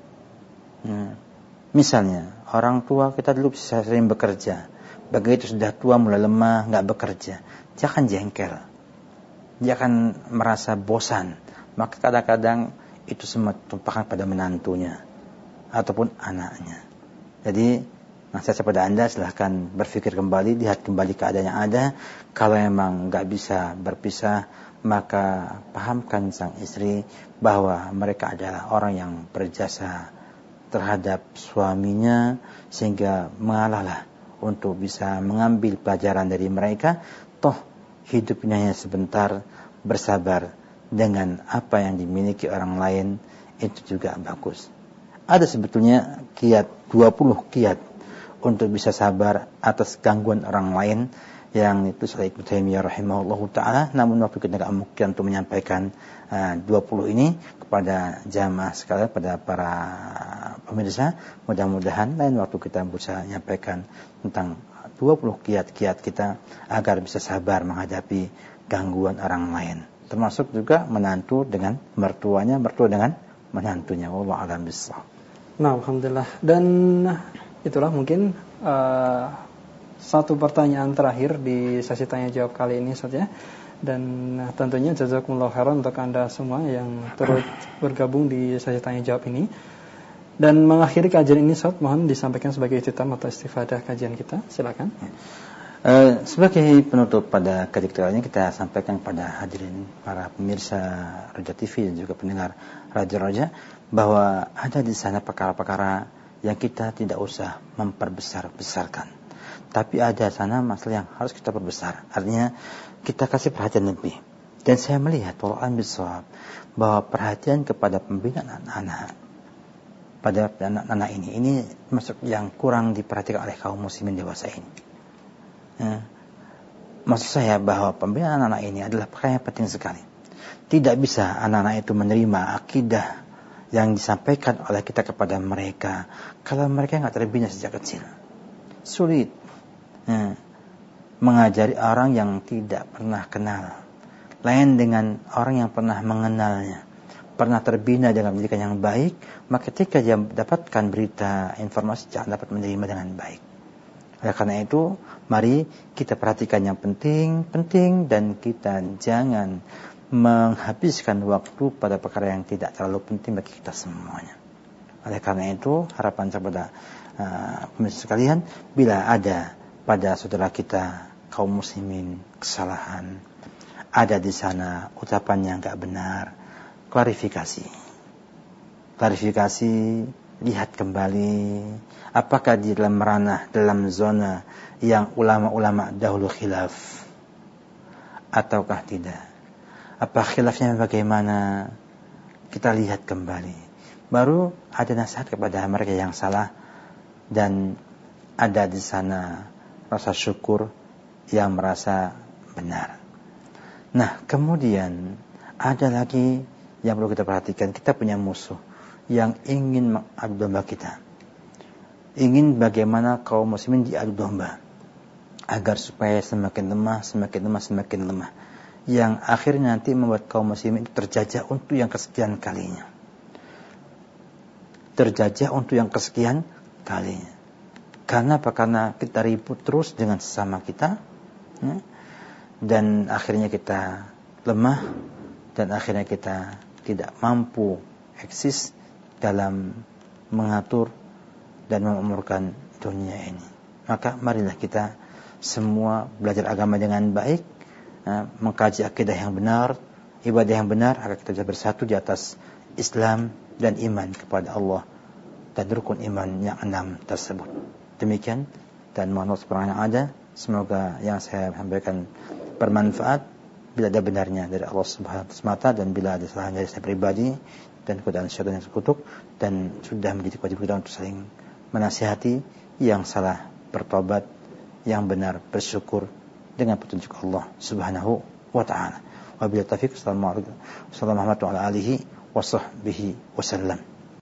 Hmm. Misalnya orang tua kita dulu bisa sering bekerja, begitu sudah tua mulai lemah, nggak bekerja, dia akan jengkel, dia akan merasa bosan. Maka kadang-kadang itu semua tumpahkan pada menantunya. ataupun anaknya. Jadi nasihat kepada Anda, silahkan berpikir kembali, lihat kembali keadaan yang ada. Kalau memang nggak bisa berpisah, maka pahamkan sang istri bahwa mereka adalah orang yang berjasa terhadap suaminya, sehingga mengalahlah untuk bisa mengambil pelajaran dari mereka. Toh hidupnya hanya sebentar, bersabar dengan apa yang dimiliki orang lain itu juga bagus. Ada sebetulnya kiat, dua puluh kiat untuk bisa sabar atas gangguan orang lain yang itu oleh Ibnu Taimiyah rahimahullahu taala. Namun waktu kita tidak mungkin untuk menyampaikan uh, dua puluh ini kepada jamaah sekalian, pada para pemirsa. Mudah-mudahan lain waktu kita bisa menyampaikan tentang dua puluh kiat-kiat kita agar bisa sabar menghadapi gangguan orang lain. Termasuk juga menantu dengan mertuanya, mertua dengan menantunya. Wallahu a'lam bishawab. Nah, alhamdulillah. Dan itulah mungkin uh, satu pertanyaan terakhir di sesi tanya jawab kali ini, Ustaz ya. Dan uh, tentunya jazakumullah khairan untuk Anda semua yang turut bergabung di sesi tanya jawab ini. Dan mengakhiri kajian ini, Ustaz, mohon disampaikan sebagai ikhtitam atau istifadah kajian kita. Silakan. Uh, sebagai penutup pada kajian kita ini, kita sampaikan kepada hadirin para pemirsa Roja T V dan juga pendengar Raja Roja bahwa ada di sana perkara-perkara yang kita tidak usah memperbesar-besarkan, tapi ada sana masalah yang harus kita perbesar. Artinya kita kasih perhatian lebih. Dan saya melihat bahwa perhatian kepada pembinaan anak-anak pada anak-anak ini ini masuk yang kurang diperhatikan oleh kaum muslimin dewasa ini. Ya. Maksud saya bahwa pembinaan anak-anak ini adalah perkara yang penting sekali. Tidak bisa anak-anak itu menerima akidah yang disampaikan oleh kita kepada mereka kalau mereka nggak terbina sejak kecil. Sulit ya, mengajari orang yang tidak pernah kenal, lain dengan orang yang pernah mengenalnya, pernah terbina dengan pendidikan yang baik. Maka ketika dia mendapatkan berita informasi, jangan dapat menerima dengan baik. Oleh karena itu, mari kita perhatikan yang penting-penting dan kita jangan menghabiskan waktu pada perkara yang tidak terlalu penting bagi kita semuanya. Oleh karena itu, harapan saya kepada uh, pemirsa sekalian, bila ada pada saudara kita kaum muslimin kesalahan, ada di sana ucapan yang enggak benar, klarifikasi. Klarifikasi, lihat kembali apakah di dalam ranah, dalam zona yang ulama-ulama dahulu khilaf ataukah tidak. Apa khilafnya bagaimana? Kita lihat kembali. Baru ada nasihat kepada mereka yang salah dan ada di sana rasa syukur yang merasa benar. Nah, kemudian ada lagi yang perlu kita perhatikan. Kita punya musuh yang ingin mengadu domba kita. Ingin bagaimana kaum muslimin diadu domba agar supaya semakin lemah, semakin lemah, semakin lemah. Yang akhirnya nanti membuat kaum muslimin terjajah untuk yang kesekian kalinya. Terjajah untuk yang kesekian kalinya. Karena apa? Karena kita ribut terus dengan sesama kita, ya? Dan akhirnya kita lemah, dan akhirnya kita tidak mampu eksis dalam mengatur dan memakmurkan dunia ini. Maka marilah kita semua belajar agama dengan baik, ya, mengkaji akidah yang benar, ibadah yang benar, agar kita bisa bersatu di atas Islam dan iman kepada Allah dan rukun iman yang enam tersebut. Demikian, dan mohon Allah yang ada, semoga yang saya sampaikan bermanfaat. Bila ada benarnya dari Allah Subhanahu wa taala dan bila ada salahnya dari saya pribadi dan godaan syaitan yang sekutuk, dan sudah menjadi kewajiban kita untuk saling menasihati, yang salah bertobat, yang benar bersyukur dengan petunjuk Allah Subhanahu wa taala. Wabillahi taufiq. Assalamualaikum warahmatullahi wabarakatuh.